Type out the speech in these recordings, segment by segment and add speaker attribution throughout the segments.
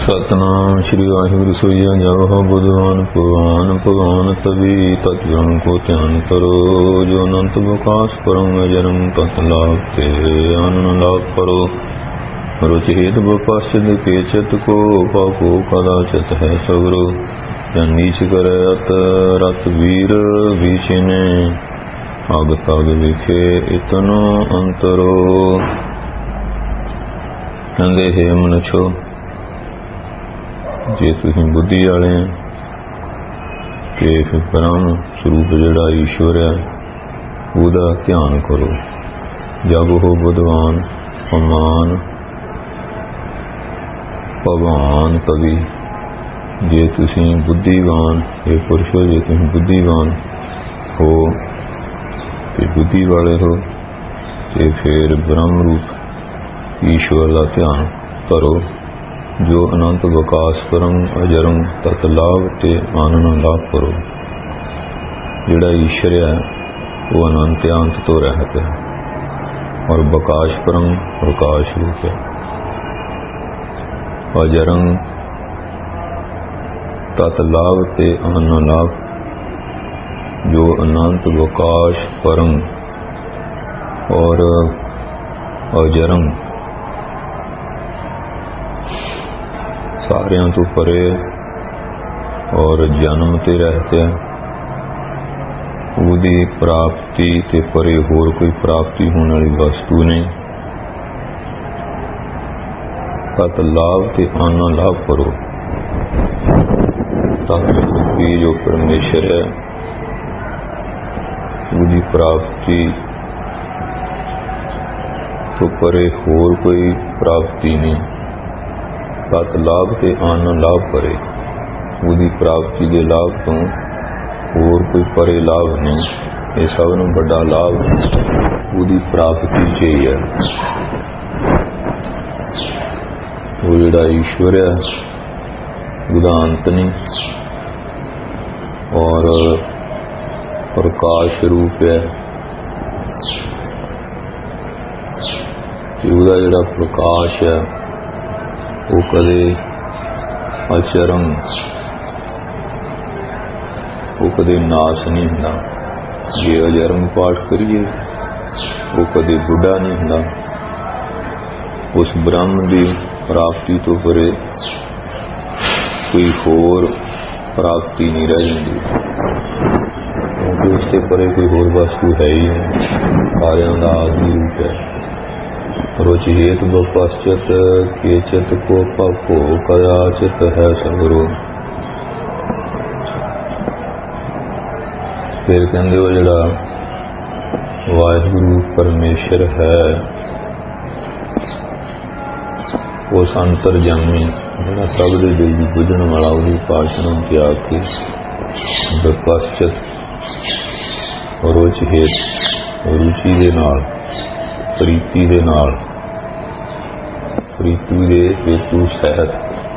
Speaker 1: सतनाम श्री वाहिगुरु सोईया जब हो बुधवान भगवान भगवान तभी तत्गुण को ध्यान करो जो अनंत विकास परम जन्म तत् लाभ तेरे आनंद लाभ करो रुचिहित बपश्चित के चित को पाको कदाचित है सगरो जन नीच करे अत रत वीर बीचिने अग तग लिखे इतनो अंतरो। कहते हे मनुष्यो जे तुसीं बुद्धि वाले ते फिर ब्रह्म स्वरूप जिहड़ा ईश्वर है ਉਹਦਾ ध्यान करो। जब हो बुद्धवान अमान भगवान तभी जे तुसीं बुद्धिवान हे पुरुषो जे तुसीं बुद्धिवान हो ते बुद्धि वाले हो ते फिर ब्रह्म रूप ईश्वर का ध्यान करो जो अनंत विकास परम अजरम तत् लाभ ते आनंद लाभ करो। जिहड़ा ईश्वर है वो अनंत अंत तो रहत है और विकास परम प्रकाश रूप है। अजरम तत् लाभ ते आनंद लाभ जो अनंत विकास परम और अजरम सारियां तो परे और जन्म ते रहते उदी प्राप्ति ते परे होर कोई प्राप्ति होने वाली वस्तु नहीं। तत् लाभ ते आना लाभ करो। तत्व जो परमेश्वर है उदी प्राप्ति तो परे होर कोई प्राप्ति नहीं। तत् लाभ ते आनंद लाभ करे उदी प्राप्ति के लाभ तो होर कोई परे लाभ नहीं। ये सब नूं बड़ा लाभ उदी प्राप्ति च ही है। वो जिहड़ा ईश्वर है उदा अंत नहीं और प्रकाश रूप है। उदा जिहड़ा प्रकाश है वो कदे अचरम वो कदे नाश नहीं होंदा। जे अजरम पाठ करिए वो कदे बुढ़ा नहीं होंदा। उस ब्रह्म की प्राप्ति तो परे कोई होर प्राप्ति नहीं रह जाती क्योंकि उससे परे कोई होर वस्तु है ही नहीं। सारियां दा आदि रूप है। रुचिहित बपश्चित के चित को पको कदाचित है सगरो। फिर कहते हो जिहड़ा वाहिगुरु परमेश्वर है उस अंतरजामी जिहड़ा सब दे दिल दी बुझण वाला उहदी उपासना त्याग के बपश्चित रुचिहित रुचि दे नाल प्रीति दे नाल प्रीति दे हेतु सहित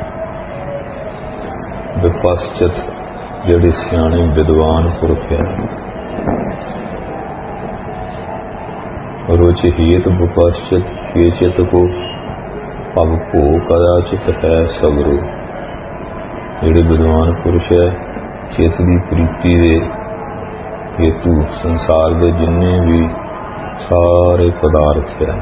Speaker 1: विपश्चित जिहड़े सियाणे विद्वान पुरख है रुचिहित विपश्चित के चित को अब भो कदाचित है सगरो। जिहड़े विद्वान पुरुष है चित की प्रीति दे हेतु संसार के जिन्ने भी सारे पदार्थ है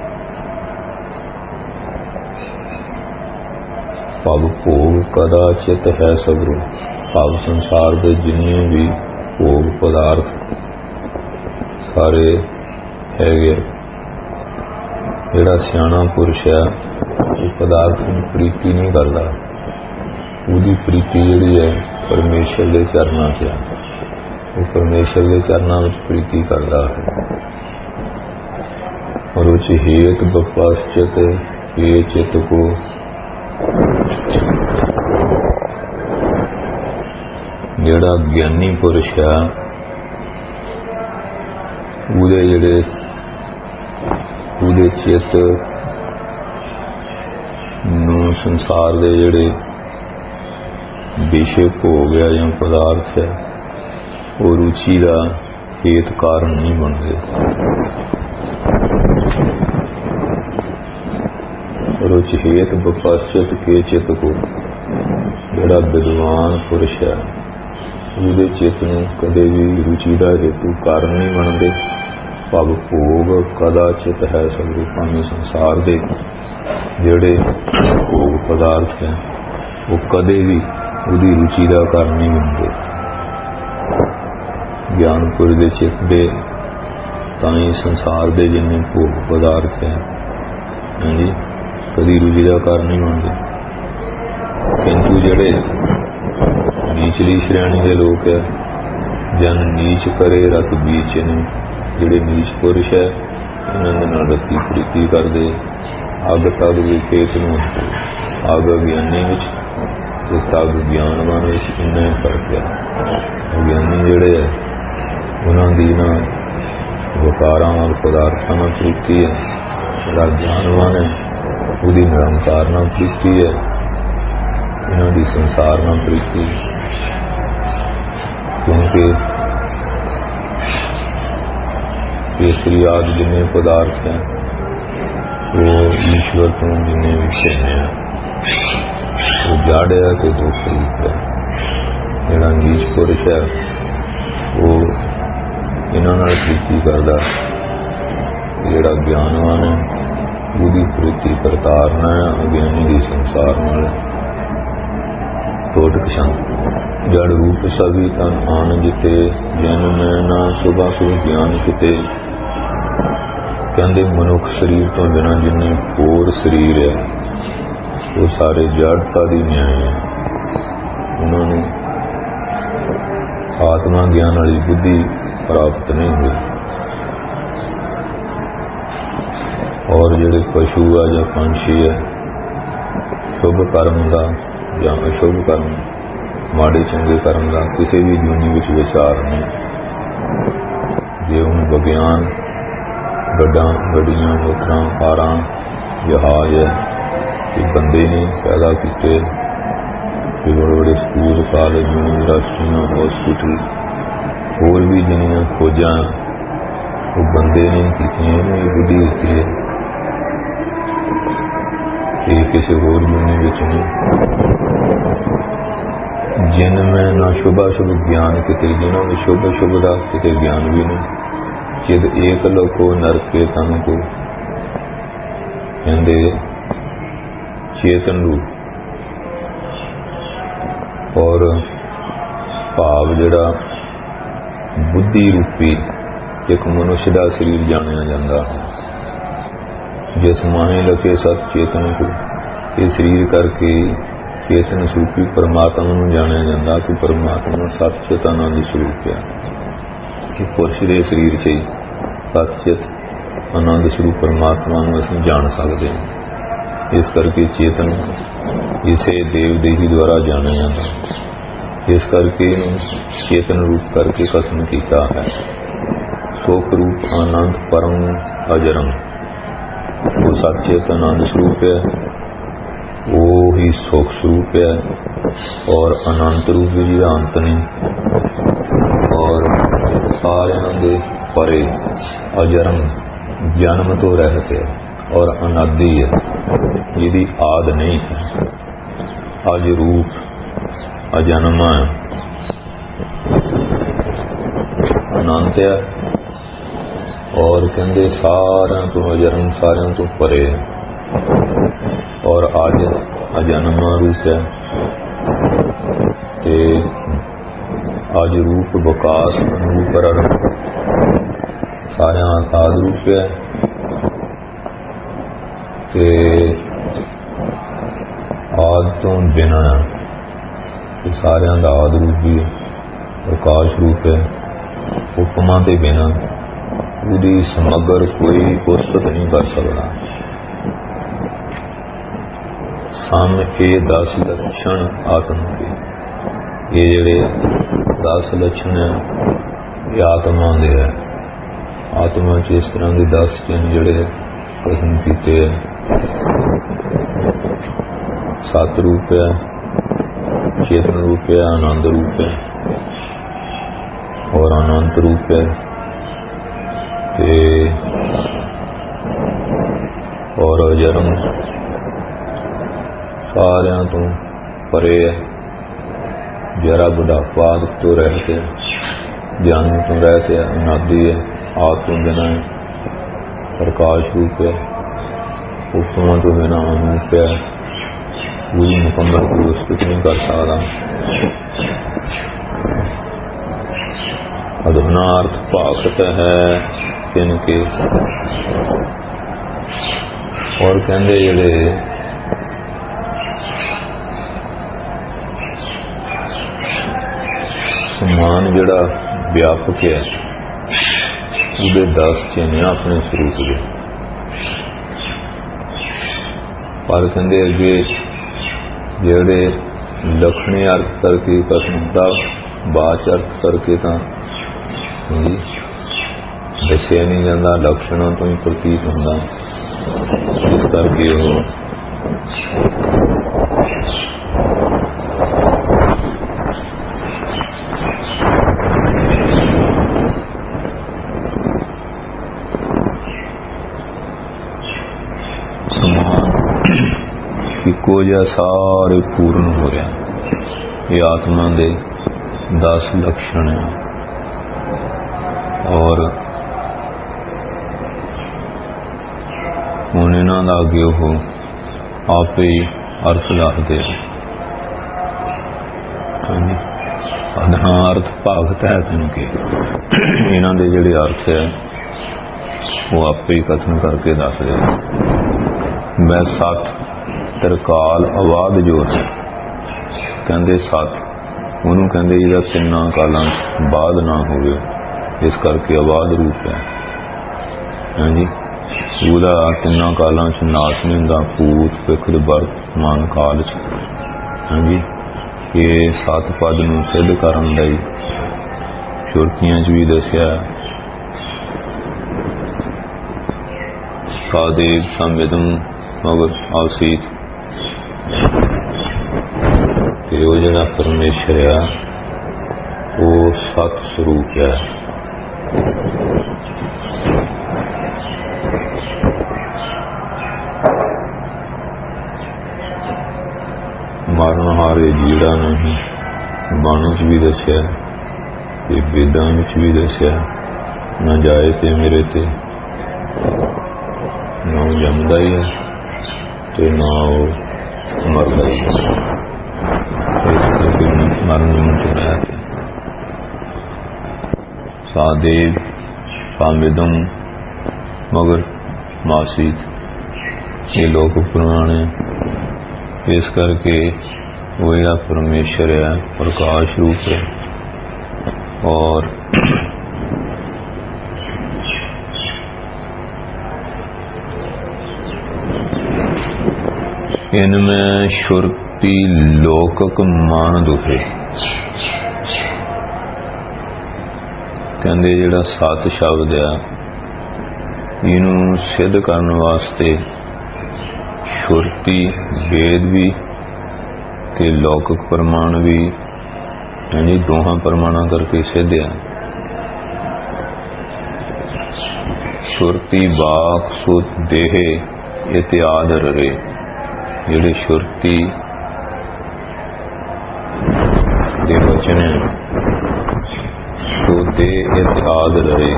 Speaker 1: पब भोग कदाचित है सगरो। पब संसार के जिन्ने भी भोग पदार्थ सारे है। जिहड़ा सियाणा पुरुष है वो पदार्थ की प्रीति नहीं करता। उसकी प्रीति जिहड़ी है परमेश्वर के चरणों च है। वो परमेश्वर के चरणों में प्रीति करता है। रुचिहित बपश्चित ये चित्त को जिहड़ा ज्ञानी पुरुष है उहदे जिहड़े उहदे चित्त नूं संसार दे जिहड़े विषय भोग है या पदार्थ है वो रुचि का हेत कारण नहीं बनते। रुच हेत बपश्चित के चित को। जिहड़ा विद्वान पुरुष है ਉਹਦੇ ਚਿੱਤ ਨੂੰ ਕਦੇ ਵੀ ਰੁਚੀ ਦਾ ਹੇਤੂ ਕਾਰਨ ਨਹੀਂ ਬਣਦੇ। ਭਵ ਭੋਗ ਕਦਾ ਚਿਤ ਹੈ ਸਭ ਰੂਪਾਂ ਸੰਸਾਰ ਦੇ ਜਿਹੜੇ ਭੋਗ ਪਦਾਰਥ ਹੈ ਉਹ ਕਦੇ ਵੀ ਉਹਦੀ ਰੁਚੀ ਦਾ ਕਾਰਨ ਨਹੀਂ ਬਣਦੇ। ਗਿਆਨਪੁਰ ਦੇ ਚਿੱਤ ਦੇ ਤਾਂ ਹੀ ਸੰਸਾਰ ਦੇ ਜਿੰਨੇ ਭੋਗ ਪਦਾਰਥ ਹੈ ਹਾਂਜੀ ਕਦੀ ਰੁਚੀ ਦਾ ਕਾਰਨ ਨਹੀਂ ਬਣਦੇ। ਕਿੰਤੂ ਜਿਹੜੇ ਨੀਚਲੀ ਸ਼੍ਰੇਣੀ ਦੇ ਲੋਕ ਹੈ ਜਨ ਨੀਚ ਕਰੇ ਰਤ ਬੀਚ ਨੇ ਜਿਹੜੇ ਨੀਚ ਪੁਰਸ਼ ਹੈ ਇਹਨਾਂ ਦੇ ਨਾਲ ਰਤੀ ਪ੍ਰੀਤੀ ਕਰਦੇ। ਅੱਗ ਤਗ ਵਿਖੇਤ ਨੂੰ ਅੱਗ ਗਿਆਨੀ ਵਿੱਚ ਤੇ ਤਗ ਗਿਆਨਵਾਨ ਵਿੱਚ ਇੰਨਾ ਫਰਕ ਹੈ। ਗਿਆਨੀ ਜਿਹੜੇ ਹੈ ਉਹਨਾਂ ਦੀ ਨਾ ਵਿਕਾਰਾਂ ਔਰ ਪਦਾਰਥਾਂ ਨਾਲ ਪ੍ਰੀਤੀ ਹੈ। ਜਿਹੜਾ ਗਿਆਨਵਾਨ ਹੈ ਉਹਦੀ ਨਿਰੰਕਾਰ ਨਾਲ ਪ੍ਰੀਤੀ ਹੈ। ਇਹਨਾਂ ਦੀ ਸੰਸਾਰ ਨਾਲ ਪ੍ਰੀਤੀ क्योंकि केसरी आदि जिन्ने पदार्थ हैं वो ईश्वर तो जिन्ने विषय हैं वो जड़ है तो दुख रूप है। जिहड़ा नीच पुरुष है वो इन्हां नाल प्रीति करदा। जिहड़ा ज्ञानवान है उसकी प्रीति करतारना है अज्ञानी की संसार नाल तोड़ पछाण। जड़ रूप सभी तन आन जिते जन मैं ना सुबह सुबह ज्ञान किते। कहते मनुख शरीर तो बिना जिन्ने होर शरीर है वो सारे जड़ता दी न्याय है। उन्होंने आत्मा ज्ञान वाली बुद्धि प्राप्त नहीं हुई। और जिहड़े पशु है या पंछी है शुभ कर्म का या अशुभ कर्म माड़े चंगे कर्म का किसी भी जूनी विच विचार नहीं। जे हुण विज्ञान गड्डियां मोटरां कारां जहाज है ये बंदे ने पैदा किए। बड़े बड़े स्कूल कॉलेज यूनिवर्सिटियां हॉस्पिटल होर भी जिन्नियां खोजां वो बंदे ने कीतियां ये बुद्धि दित्ती है। ये किसी होर जूनी विच नहीं। जिन में ना शुभ शुभ ज्ञान किते जिन्होंने शुभ शुभ का किते ज्ञान भी नहीं। चिद एक लोको नरके तन को कहते चेतन रूप और भाव जिहड़ा बुद्धि रूपी एक मनुष्य का शरीर जानिया जाता है। जिस माहे लखे सत चेतन को ये शरीर करके चेतन स्वरूपी परमात्मा नूं जानिया जाता कि परमात्मा सतचित आनंद स्वरूप है। कि पुरुष के शरीर च ही सतचित आनंद स्वरूप परमात्मा नूं असीं जान सकते हैं। इस करके चेतन इसे देव देही द्वारा जाना जाता। इस करके चेतन रूप करके कथन किया है। सुख रूप आनंद परम अजरम वो सतचित आनंद स्वरूप है। वो ही सुख स्वरूप है और अनंत रूप भी अंत नहीं और सारे दे परे अजरम जन्म तो रहत है और अनादि है जिहदी आद नहीं है। अज रूप अजन्मा है अनंत है और कहते सारिਆਂ तो अजरम सारिਆਂ तो परे है और आज अजन्मा रूप है ते आज रूप विकास अनुकरण सारे आद रूप है ते आद तो बिना सारे का आद रूप भी विकास रूप है। उपमा के बिना उसकी समग्र कोई पुस्तक नहीं कर सकता। सम ये 10 लक्षण आत्मा के ये जिहड़े 10 लक्षण है ये आत्मा दे है। आत्मा च इस तरह के 10 चिन्ह जिहड़े कथन कीते सत रूप है चेतन रूप है आनंद रूप है और अनंत रूप है ते और अजरम ਸਾਰਿਆਂ ਤੋਂ ਪਰੇ ਹੈ। ਜਰਾ ਬੁਢਾਪਾ ਆਦਿ ਤੋਂ ਰਹਿਤ ਹੈ, ਜਨਮ ਤੋਂ ਰਹਿਤ ਹੈ, ਅਨਾਦਿ ਹੈ, ਆਦਿ ਤੋਂ ਬਿਨਾਂ ਹੈ, ਪ੍ਰਕਾਸ਼ ਰੂਪ ਹੈ, ਉਤਮਾਂ ਤੋਂ ਬਿਨਾਂ ਅਨੂਪ ਹੈ, ਕੋਈ ਮੁਕੰਮਲ ਕੋਈ ਵਸਤੂ ਨਹੀਂ ਕਰ ਸਕਦਾ। ਅਧੁਨਾਰਥ ਭਾਗਤ ਹੈ ਤਿਨ ਕੇ। ਔਰ ਕਹਿੰਦੇ ਜਿਹੜੇ ਸਮਾਨ ਜਿਹੜਾ ਵਿਆਪਕ ਹੈ ਉਹਦੇ 10 ਚਿੰਨ੍ਹ ਆਪਣੇ ਸਰੂਪ ਦੇ। ਪਰ ਕਹਿੰਦੇ ਅੱਗੇ ਜਿਹੜੇ ਲਖਣੀ ਅਰਥ ਕਰਕੇ ਕਸਮਤਾ ਬਾਚ ਅਰਥ ਕਰਕੇ ਤਾਂ ਦੱਸਿਆ ਨਹੀਂ ਜਾਂਦਾ, ਲਕਸ਼ਣਾਂ ਤੋਂ ਹੀ ਪ੍ਰਤੀਤ ਹੁੰਦਾ। ਇਸ ਕਰਕੇ ਉਹ ਸਮਾਨ ਇੱਕੋ ਜਿਹਾ ਸਾਰੇ ਪੂਰਨ ਹੋ ਰਿਹਾ। ਇਹ ਆਤਮਾ ਦੇ 10 ਲਕਸ਼ਣ ਹੈ। ਔਰ ਹੁਣ ਇਹਨਾਂ ਦਾ ਅੱਗੇ ਉਹ ਆਪੇ ਹੀ ਅਰਥ ਦੱਸਦੇ ਅਰਥ ਭਾਗਤ ਹੈ ਤੈਨੂੰ ਕਿ ਇਹਨਾਂ ਦੇ ਜਿਹੜੇ ਅਰਥ ਹੈ ਉਹ ਆਪੇ ਹੀ ਕਥਨ ਕਰਕੇ ਦੱਸਦੇ। ਮੈਂ ਸੱਤ ਤਰਕਾਲ ਆਵਾਜ਼ ਜੋਤ ਕਹਿੰਦੇ ਸੱਤ ਉਹਨੂੰ ਕਹਿੰਦੇ ਜਿਹਦਾ ਤਿੰਨਾਂ ਕਾਲਾਂ ਬਾਅਦ ਨਾ ਹੋਵੇ, ਇਸ ਕਰਕੇ ਆਵਾਜ਼ ਰੂਪ ਹੈ। ਹਾਂਜੀ, ਉਹਦਾ ਤਿੰਨਾਂ ਕਾਲਾਂ 'ਚ ਨਾਸ ਨਹੀਂ ਹੁੰਦਾ, ਭੂਤ ਪਿਖਦ ਵਰਤਮਾਨ ਕਾਲ 'ਚ। ਹਾਂਜੀ, ਇਹ ਸੱਤ ਪਦ ਨੂੰ ਸਿੱਧ ਕਰਨ ਲਈ ਸ਼ੁਰਤੀਆਂ 'ਚ ਵੀ ਦੱਸਿਆ। ਸਾਦੇਵ ਸੰਵੇਦਮ ਮਗਰ ਆਸੀਤ, ਤੇ ਉਹ ਜਿਹੜਾ ਪਰਮੇਸ਼ਰ ਆ ਉਹ ਸਤ ਸਰੂਪ ਹੈ। ਮਰਨ ਹਾਰੇ ਜੀੜਾ ਨਹੀਂ, ਬਾਣੀ 'ਚ ਵੀ ਦੱਸਿਆ ਤੇ ਵੇਦਾਂ ਵਿੱਚ ਵੀ ਦੱਸਿਆ। ਨਾ ਜਾਏ ਤੇ ਮੇਰੇ ਤੇ ਨਾ ਜੰਮਦਾ ਹੀ ਹੈ ਤੇ ਨਾ ਉਹ ਮਰਦਾ ਹੀ ਹੈ। ਮਰਨ ਜਮਨ ਤੋਂ ਰਹਿਤ ਹੈ। ਸਾਦੇਵ ਸਾਮਿਦਮ ਮਗਰ ਮਾਸੀਤ, ਇਹ ਲੋਕ ਪੁਰਾਣ ਹੈ। ਇਸ ਕਰਕੇ ਉਹ ਜਿਹੜਾ ਪਰਮੇਸ਼ਰ ਹੈ ਪ੍ਰਕਾਸ਼ ਰੂਪ ਹੈ। ਔਰ इनमें शुरती लोकक मान दुखे, कहते जिहड़ा सत शब्द आ इनू सिद्ध करने वास्ते शुरती वेद भी ते लौकिक प्रमाण भी, यानी दोहां प्रमाणा करके सिद्ध आ। शुरती वाक सुत देहे इत्यादि रहे, ਜਿਹੜੇ ਸ਼ੁਰਤੀ ਦੇ ਵਚਨ ਸੋਤੇ ਇਤਿਹਾਦ ਰਹੇ,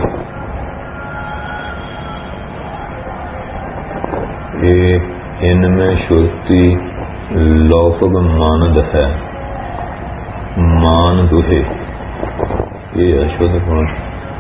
Speaker 1: ਇਹ ਇਨਮੇ ਸ਼ੁਰਤੀ ਲੌਕਿਕ ਮਾਨਦ ਹੈ। ਮਾਨ ਦੁਹੇ ਇਹ ਅਸ਼ੁੱਧ ਪਾਠ।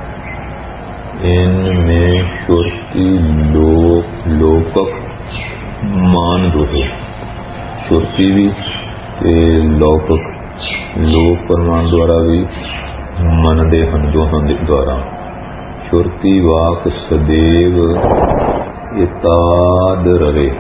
Speaker 1: ਇਨਮੇ ਸ਼ੁਰਤੀ ਲੋਕਕ मान दुहे, श्रुति भी ते लौकिक लोक प्रमाण द्वारा भी मनते हैं। दोहां दे द्वारा श्रुति वाक सदैव इताद रहे।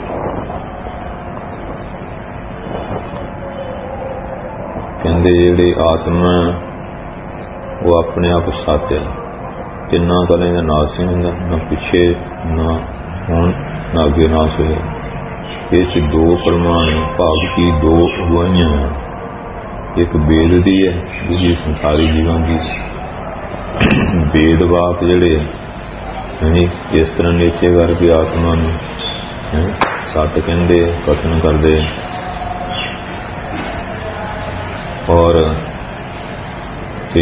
Speaker 1: कहते जिहड़े आत्मा वो अपने आप सत्य है, तिन्ना कलें दा नाश नहीं हुंदा, ना पिछे ना हुण ना अगे नाश होया। इस दो प्रमाण भाग की दो अगुवाइयां, एक वेद दी है दूसरी संसारी जीवां की। वेद वाक जिहड़े यानी इस तरह नीचे करके आत्मा नूं सत कहंदे कथन करदे, और ते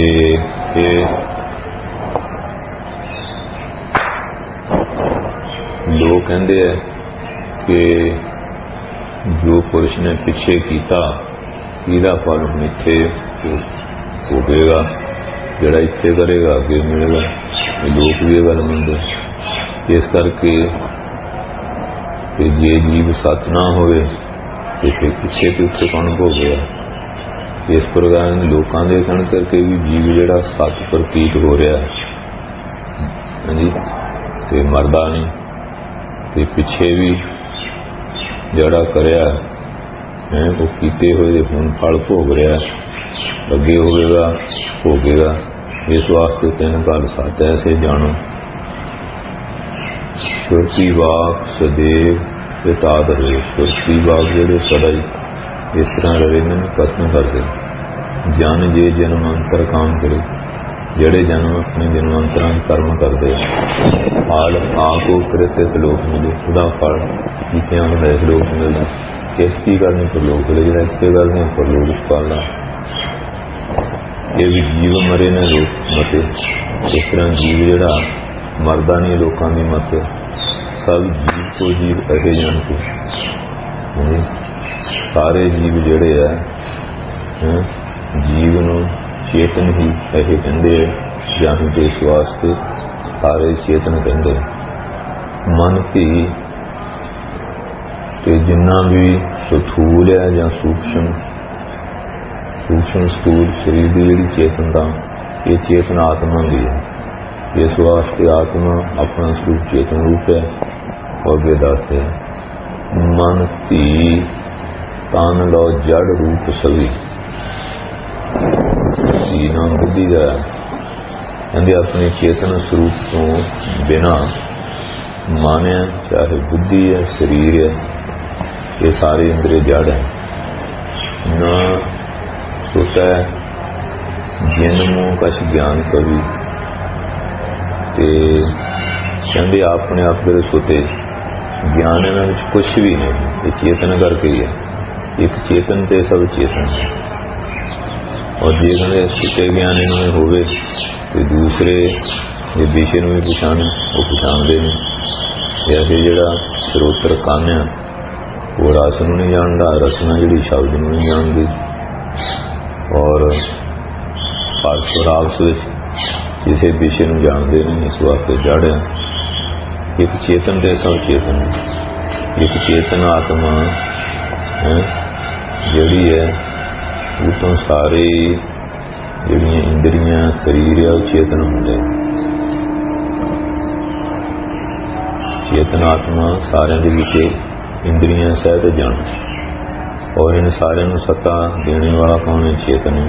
Speaker 1: लोग कहते हैं कि जो पुरुष ने पिछे किया ਇਹਦਾ फल हम इत्थे होगा, जिहड़ा इत्थे करेगा अगे मिलेगा। लोग भी ये गल मनदे। इस करके जे जीव सच ना होवे तो फिर पिछे तो उत्थे कौन भोगेगा। इस प्रकार लोगों के कहण करके भी जीव जिहड़ा सच प्रतीत हो रहा है जी, तो मरदा नहीं, तो पिछे भी जिहड़ा करिया है वो कीते हुए हुण फल भोग रहा है, अगे होगा भोगेगा। इस वास्ते तीन गल सच ऐसे जानो। सुरती वाक सदैव पिताद रहे। सुरती वाक जेडे सदा ही इस तरह रहे ने कथन करते जन जे जन्मांतर काम करे, जेडे जन्म अपने जन्मांतरां कर्म करते हाल आपको कृत्य लोक मिले, उसका फल कीतियां होंदा इस लोक मिलदा। किसकी करनी परलोक मिले, जो इत्थे करनी परलोक पालना। ये भी जीव मरे ने लोग मते, इस तरह जीव जिहड़ा मरदा नहीं लोगों की मत। सब जीव को जीव अहे जानते, सारे जीव जिहड़े है जीव नूं चेतन ही अहे कहंदे जान के। इस वास्ते सारे चेतन कहंदे। मन धी ते जिन्ना भी स्थूल है या सूक्ष्म स्थूल शरीर की जिहड़ी चेतनता, ये चेतन आत्मा की है। इस वास्ते आत्मा अपना स्वरूप चेतन रूप है। और वे दसते मन धी तन लो जड़ रूप सभी। धी नाम बुद्धि का कहते अपने चेतन स्वरूप तो बिना मन है, चाहे बुद्धि है, शरीर है, ये सारे इंद्रिय जड़ है। न सोता है जिन मुँह कछ ज्ञान कवि, ते कहते अपने आप के सोते ज्ञान इन्हां विच कुछ भी नहीं। ये चेतन करके ही है। एक चेतन ते सब चेतन है। और जे कहते सुते ज्ञान इन्होंने होवे तो दूसरे जे विषय में भी पछाण वो पछाणदे नहीं। ऐसे जिहड़ा श्रोत्र कंन है वो रस नूं नहीं जानदा, रसना जिहड़ी शब्द नूं नहीं जानदी। और परस्पर आपस विच किसी विषय नूं जानदे नहीं। इस वास्ते जड़ है। एक चेतन ते सब चेतन है। एक चेतन आत्मा जिहड़ी है वो तो सारे जिहड़ियां इंद्रियां शरीर है वो चेतन हुंदे। चेतन आत्मा सारे दे विच इंद्रियां सहित जान। और इन सारे सत्ता देने वाला कौन है? चेतन है।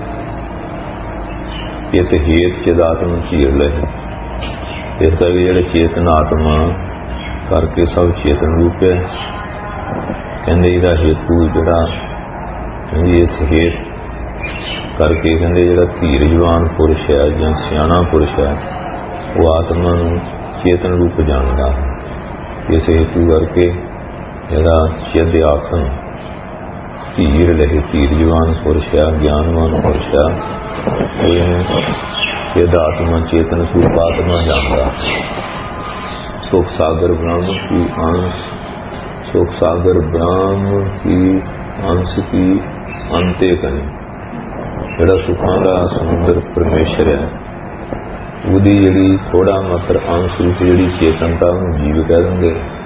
Speaker 1: ये तो हेत चिदात्म झील है। इस करके जिहड़े चेतन आत्मा करके सब चेतन रूप है। कहते इहदा हेतु जिहड़ा इस हेत करके कहते जिहड़ा धीरजवान पुरुष है या सियाणा पुरुष है वो आत्मा नूं चेतन रूप जानदा है। इस हेतु करके जिहड़ा चिद आत्म धीर लहे, धीरजवान पुरुष है, ज्ञानवान पुरुष है, चिद आत्मा चेतन स्वरूप आत्मा जानदा। सुख सागर ब्रह्म की अंश, सुख सागर ब्रह्म की अंश की अंते कनी। जिहड़ा सुखां दा समुद्र परमेश्वर है ਉਹਦੀ ਜਿਹੜੀ थोड़ा मात्र अंश रूप जिहड़ी चेतनता ਉਹਨੂੰ जीव कह देंगे।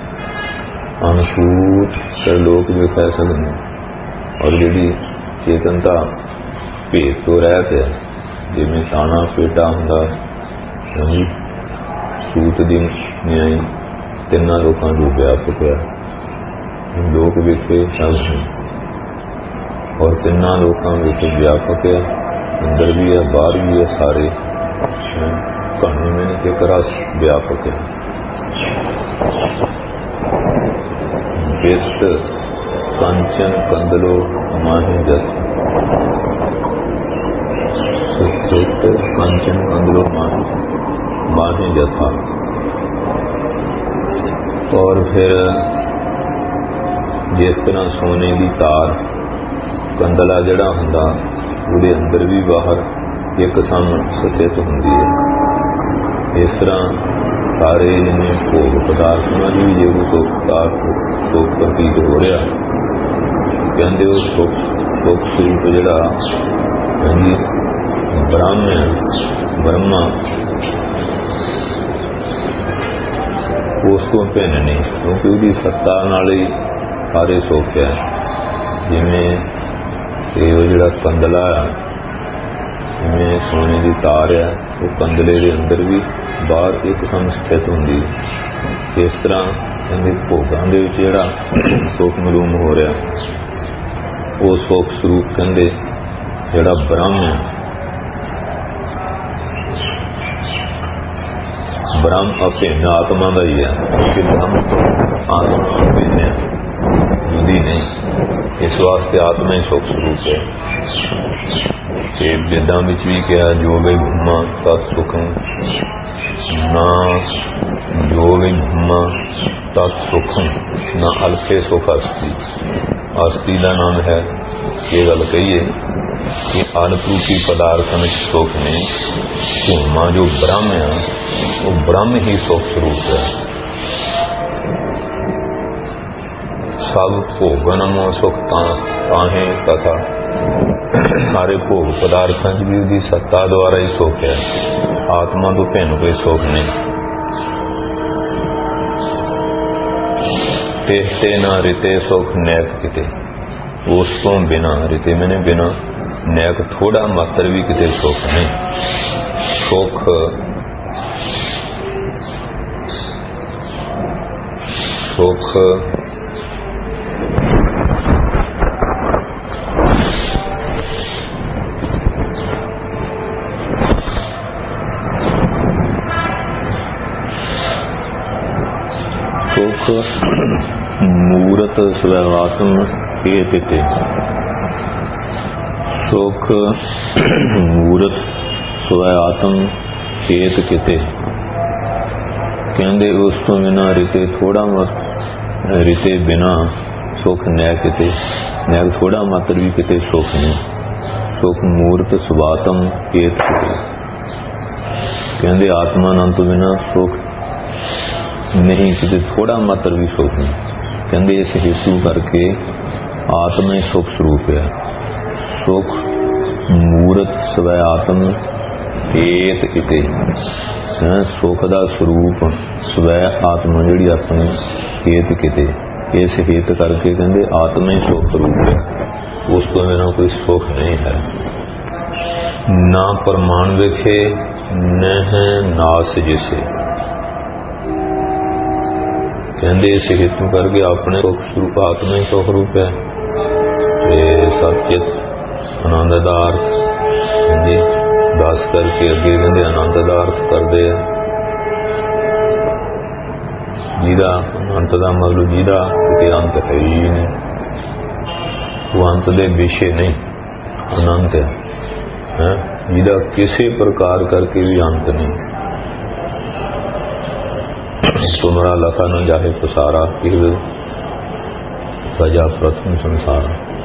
Speaker 1: अनछूट फिर लोग भी कह सकते हैं। और जिहड़ी चेतनता भेद तो रहत है, जिवें ताना पेटा हुंदा सूत दी न्याय तिन्ना लोकां नूं व्यापक है। लोक विखे सब है और तिन्ना लोकां विच व्यापक है। अंदर भी है, बाहर भी है, सारे कहानी में एक रस व्यापक है। वित्त कंचन कंदलो माही जस, वित्त कंचन कंदलो माही जसा। और फिर जिस तरह सोने की तार कंदला जड़ा हुंदा ਉਹਦੇ ਅੰਦਰ ਵੀ ਬਾਹਰ ਇੱਕ ਸਮ ਸਥਿਤ ਹੁੰਦੀ ਹੈ। ਇਸ ਤਰ੍ਹਾਂ ਸਾਰੇ ਜਿੰਨੇ ਭੋਗ ਪਦਾਰਥਾਂ ਦੀ ਜੇ ਕੋਈ ਸੁੱਖ ਪ੍ਰਤੀਤ ਹੋ ਰਿਹਾ, ਕਹਿੰਦੇ ਉਹ ਸੁੱਖ ਸਰੂਪ ਜਿਹੜਾ ਹਾਂਜੀ ਬ੍ਰਹਮਾ ਉਸ ਤੋਂ ਭਿੰਨ ਨਹੀਂ, ਕਿਉਂਕਿ ਉਹਦੀ ਸੱਤਾ ਨਾਲ ਹੀ ਸਾਰੇ ਸੁੱਖ ਹੈ। ਜਿਵੇਂ ਇਹ ਉਹ ਜਿਹੜਾ ਕੰਦਲਾ ਆ, ਜਿਵੇਂ ਸੋਨੇ ਦੀ ਤਾਰ ਆ, ਉਹ ਕੰਦਲੇ ਦੇ ਅੰਦਰ ਵੀ ਬਾਹਰ ਇੱਕ ਸਮ ਸਥਿਤ ਹੁੰਦੀ। ਇਸ ਤਰ੍ਹਾਂ ਕਹਿੰਦੇ ਭੋਗਾਂ ਦੇ ਵਿੱਚ ਜਿਹੜਾ ਸੁੱਖ ਮਲੂਮ ਹੋ ਰਿਹਾ, ਉਹ ਸੁੱਖ ਸਰੂਪ ਕਹਿੰਦੇ ਜਿਹੜਾ ਬ੍ਰਹਮ ਹੈ, ਬ੍ਰਹਮ ਅਭਿੰਨ ਆਤਮਾ ਦਾ ਹੀ ਹੈ। ਕਿ ਬ੍ਰਹਮ ਤੋਂ ਆਤਮਾ ਅਭਿੰਨ ਹੈ, ਜੁਦੀ ਨਹੀਂ। ਇਸ ਵਾਸਤੇ ਆਤਮਾ ਹੀ ਸੁੱਖ ਸਰੂਪ ਹੈ। ਤੇ ਵੇਦਾਂ ਵਿੱਚ ਵੀ ਕਿਹਾ ਜੋ ਵੇ ਬ੍ਰਹਮਾ ਤਤ ਸੁਖੰ ਨਾ, ਜੋ ਵੇ ਬ੍ਰਹਮਾ ਤਤ ਸੁਖੰ ਨਾ ਅਲਪੇ ਸੁਖ ਅਸਤੀ। ਅਸਤੀ ਦਾ ਨਾਮ ਹੈ ਇਹ ਗੱਲ ਕਹੀਏ ਕਿ ਅਨੁਰੂਪੀ ਪਦਾਰਥਾਂ ਵਿੱਚ ਸੁੱਖ ਨਹੀਂ। ਭੂਮਾ ਜੋ ਬ੍ਰਹਮ ਹੈ ਉਹ ਬ੍ਰਹਮ ਹੀ ਸੁੱਖ ਸਰੂਪ ਹੈ। ਸਭ ਭੋਗਨ ਮੋ ਸੁਖ ਤਾਹੇ ਤਥਾ, ਸਾਰੇ ਭੋਗ ਪਦਾਰਥਾਂ 'ਚ ਵੀ ਉਹਦੀ ਸੱਤਾ ਦੁਆਰਾ ਹੀ ਸੁੱਖ ਹੈ। ਆਤਮਾ ਤੋਂ ਭਿੰਨ ਕੋਈ ਸੁੱਖ ਨਹੀਂ। ਤੇ ਨਾ ਰਿਤੇ ਸੁਖ ਨੈਕ ਕਿਤੇ, ਉਸ ਤੋਂ ਬਿਨਾ ਰਿਤੇ ਮੈਨੇ ਬਿਨਾ ਨੈਕ ਥੋੜਾ ਮਾਤਰ ਵੀ ਕਿਤੇ ਸੁੱਖ ਨਹੀਂ। ਸੁੱਖ ਮੂਰਤ ਸਵੈਵਾਤਮ ਇਹ ਕਿਤੇ, ਸੁਖ ਮੂਰਤ ਸਵੈਆਤਮ ਖੇਤ ਕਿਤੇ, ਕਹਿੰਦੇ ਉਸ ਤੋਂ ਬਿਨਾਂ ਰਿਤੇ ਥੋੜਾ ਰਿਤੇ ਬਿਨਾਂ ਸੁਖ ਨੈ ਕਿਤੇ, ਨੈ ਥੋੜਾ ਮਾਤਰ ਵੀ ਕਿਤੇ ਸੁਖ ਨਹੀਂ। ਸੁਖ ਮੂਰਤ ਸਵਾਤਮ ਖੇਤ ਕਿਤੇ, ਕਹਿੰਦੇ ਆਤਮਾ ਨਾਮ ਤੋਂ ਬਿਨਾਂ ਸੁਖ ਨਹੀਂ, ਕਿਤੇ ਥੋੜਾ ਮਾਤਰ ਵੀ ਸੁੱਖ ਨਹੀਂ। ਕਹਿੰਦੇ ਇਸ ਹੇਤੂ ਕਰਕੇ ਆਤਮਾ ਹੀ ਸੁੱਖ ਸਰੂਪ ਹੈ। ਸੁੱਖ ਮੂਰਤ ਸਵੈ ਆਤਮ ਹੇਤ ਕਿਤੇ, ਸੁੱਖ ਦਾ ਸਰੂਪ ਸਵੈ ਆਤਮਾ ਜਿਹੜੀ ਆਪਣੀ ਹੇਤ ਕਿਤੇ, ਇਸ ਹੇਤ ਕਰਕੇ ਕਹਿੰਦੇ ਆਤਮਾ ਹੀ ਸੁੱਖ ਸਰੂਪ ਹੈ। ਉਸ ਤੋਂ ਬਿਨਾਂ ਕੋਈ ਸੁੱਖ ਨਹੀਂ ਹੈ। ਨਾ ਪ੍ਰਮਾਣ ਵੇਖੇ ਨਹਿ ਨਾਸ ਜਿਸੇ, ਕਹਿੰਦੇ ਇਸ ਹੇਤੂ ਕਰਕੇ ਆਪਣੇ ਸੁੱਖ ਸਰੂਪ ਆਤਮਾ ਹੀ ਸੁੱਖ ਰੂਪ ਹੈ। ਤੇ ਸਤਿਚਿਤ ਆਨੰਦ ਦਾ ਅਰਥ ਜੀ ਦੱਸ ਕਰਕੇ ਅੱਗੇ ਕਹਿੰਦੇ ਆਨੰਦ ਦਾ ਅਰਥ ਕਰਦੇ ਆ। ਜਿਹਦਾ ਅੰਤ ਦਾ ਮਤਲਬ ਜਿਹਦਾ ਕਿਤੇ ਅੰਤ ਹੈ ਹੀ ਨਹੀਂ, ਉਹ ਅੰਤ ਦੇ ਵਿਸ਼ੇ ਨਹੀਂ, ਅਨੰਤ ਹੈ। ਜਿਹਦਾ ਕਿਸੇ ਪ੍ਰਕਾਰ ਕਰਕੇ ਵੀ ਅੰਤ ਨਹੀਂ। ਤੁਮਰਾ ਲਖਾ ਨ ਜਾਹੇ ਪਸਾਰਾ ਕਿਹ ਪ੍ਰਜਾ ਪ੍ਰਥਮ ਸੰਸਾਰ,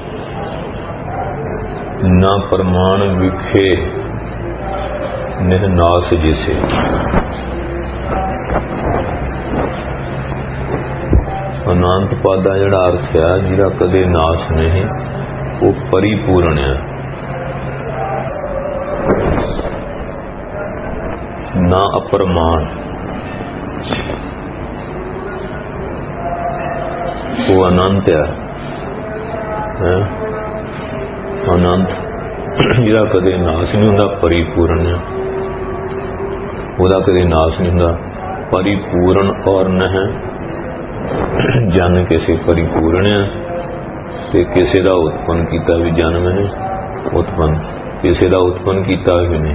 Speaker 1: ਨਾ ਪ੍ਰਮਾਣ ਵਿਖੇ ਨਿਹ ਨਾਸ ਜਿਸੇ, ਅਨੰਤ ਪਦ ਦਾ ਜਿਹੜਾ ਅਰਥ ਹੈ ਜਿਹਦਾ ਕਦੇ ਨਾਸ ਨਹੀਂ, ਉਹ ਪਰਿਪੂਰਨ ਹੈ। ਨਾ ਅਪਰਮਾਣ, ਉਹ ਅਨੰਤ ਹੈ। ਅਨੰਤ ਜਿਹੜਾ ਕਦੇ ਨਾਸ ਨਹੀਂ ਹੁੰਦਾ, ਪਰਿਪੂਰਨ ਹੈ। ਉਹਦਾ ਕਦੇ ਨਾਸ ਨਹੀਂ ਹੁੰਦਾ। ਪਰਿਪੂਰਨ ਔਰ ਨਹ ਜਨ ਕਿਸੇ ਪਰਿਪੂਰਨ ਹੈ, ਤੇ ਕਿਸੇ ਦਾ ਉਤਪੰਨ ਕੀਤਾ ਵੀ ਜਨਮ ਨੇ, ਉਤਪੰਨ ਕਿਸੇ ਦਾ ਉਤਪੰਨ ਕੀਤਾ ਵੀ ਨਹੀਂ।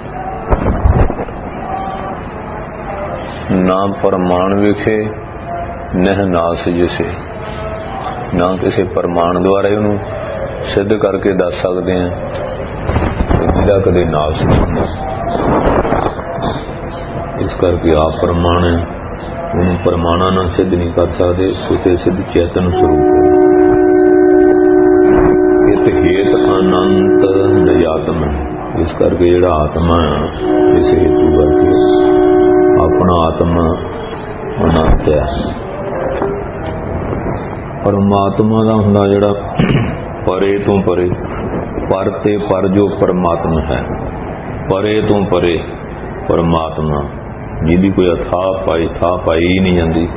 Speaker 1: ਨਾ ਪ੍ਰਮਾਣ ਵਿਖੇ ਨਹ ਨਾਸ ਜਿਸੇ, ਨਾ ਕਿਸੇ ਪ੍ਰਮਾਣ ਦੁਆਰਾ ਉਹਨੂੰ ਸਿੱਧ ਕਰਕੇ ਦੱਸ ਸਕਦੇ ਹਾਂ ਜਿਹਦਾ ਕਦੇ ਨਾਸ ਨਹੀਂ ਹੁੰਦਾ। ਇਸ ਕਰਕੇ ਆਪ ਪ੍ਰਮਾਣ ਹੈ, ਉਹਨੂੰ ਪ੍ਰਮਾਣਾ ਨਾਲ ਸਿੱਧ ਨਹੀਂ ਕਰ ਸਕਦੇ। ਸੁਤੇ ਸਿੱਧ ਚੇਤਨ ਸਰੂਪ ਹੈ। ਇਤ ਹੇਤ ਅਨੰਤ आत्मा है। इस करके जिहड़ा आत्मा है इस हेतु करके अपना आत्मा अनंत है। परमात्मा का हुंदा जिहड़ा परे तो परे, पर ते पर जो परमात्मा है, परे तो परे परमात्मा जिहदी कोई था पाई ही नहीं जाती।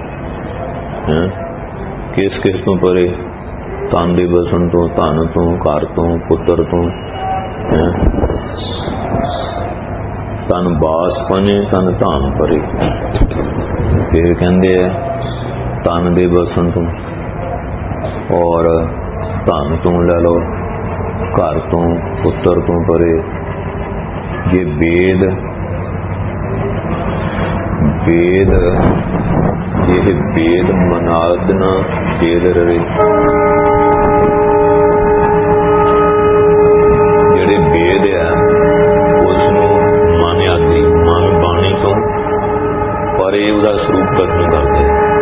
Speaker 1: किस किस तो परे, तन दे बसन तो, धन तो, घर तो, पुत्र तो, तन बास पने तन धाम परे। फिर कहते हैं तन दे बसन तो और धन तो लै लो, घर तो, पुत्र तो परे। ये वेद ये वेद मनादना वेद रहे, जेड़े वेद है उसनों मन आदि मन बाणी तो परे उसका स्वरूप कथन करते।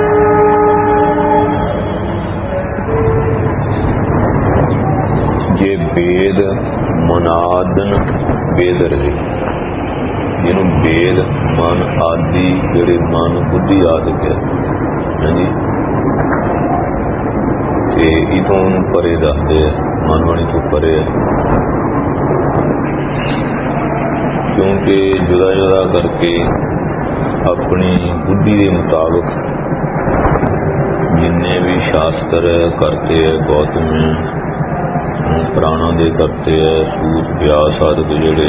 Speaker 1: जे वेद मनादन वेद रहे, जिन्हों वेद मन आदि जेड़े मन बुद्धि आदि है जी, इतों परे दसते मन वाणी तो परे है। क्योंकि जुदा जुदा करके अपनी बुद्धि के मुताबिक जिन्ने भी शास्त्र करते हैं, गौतम प्राणों दे करते हैं, सूत व्यास आदि जेड़े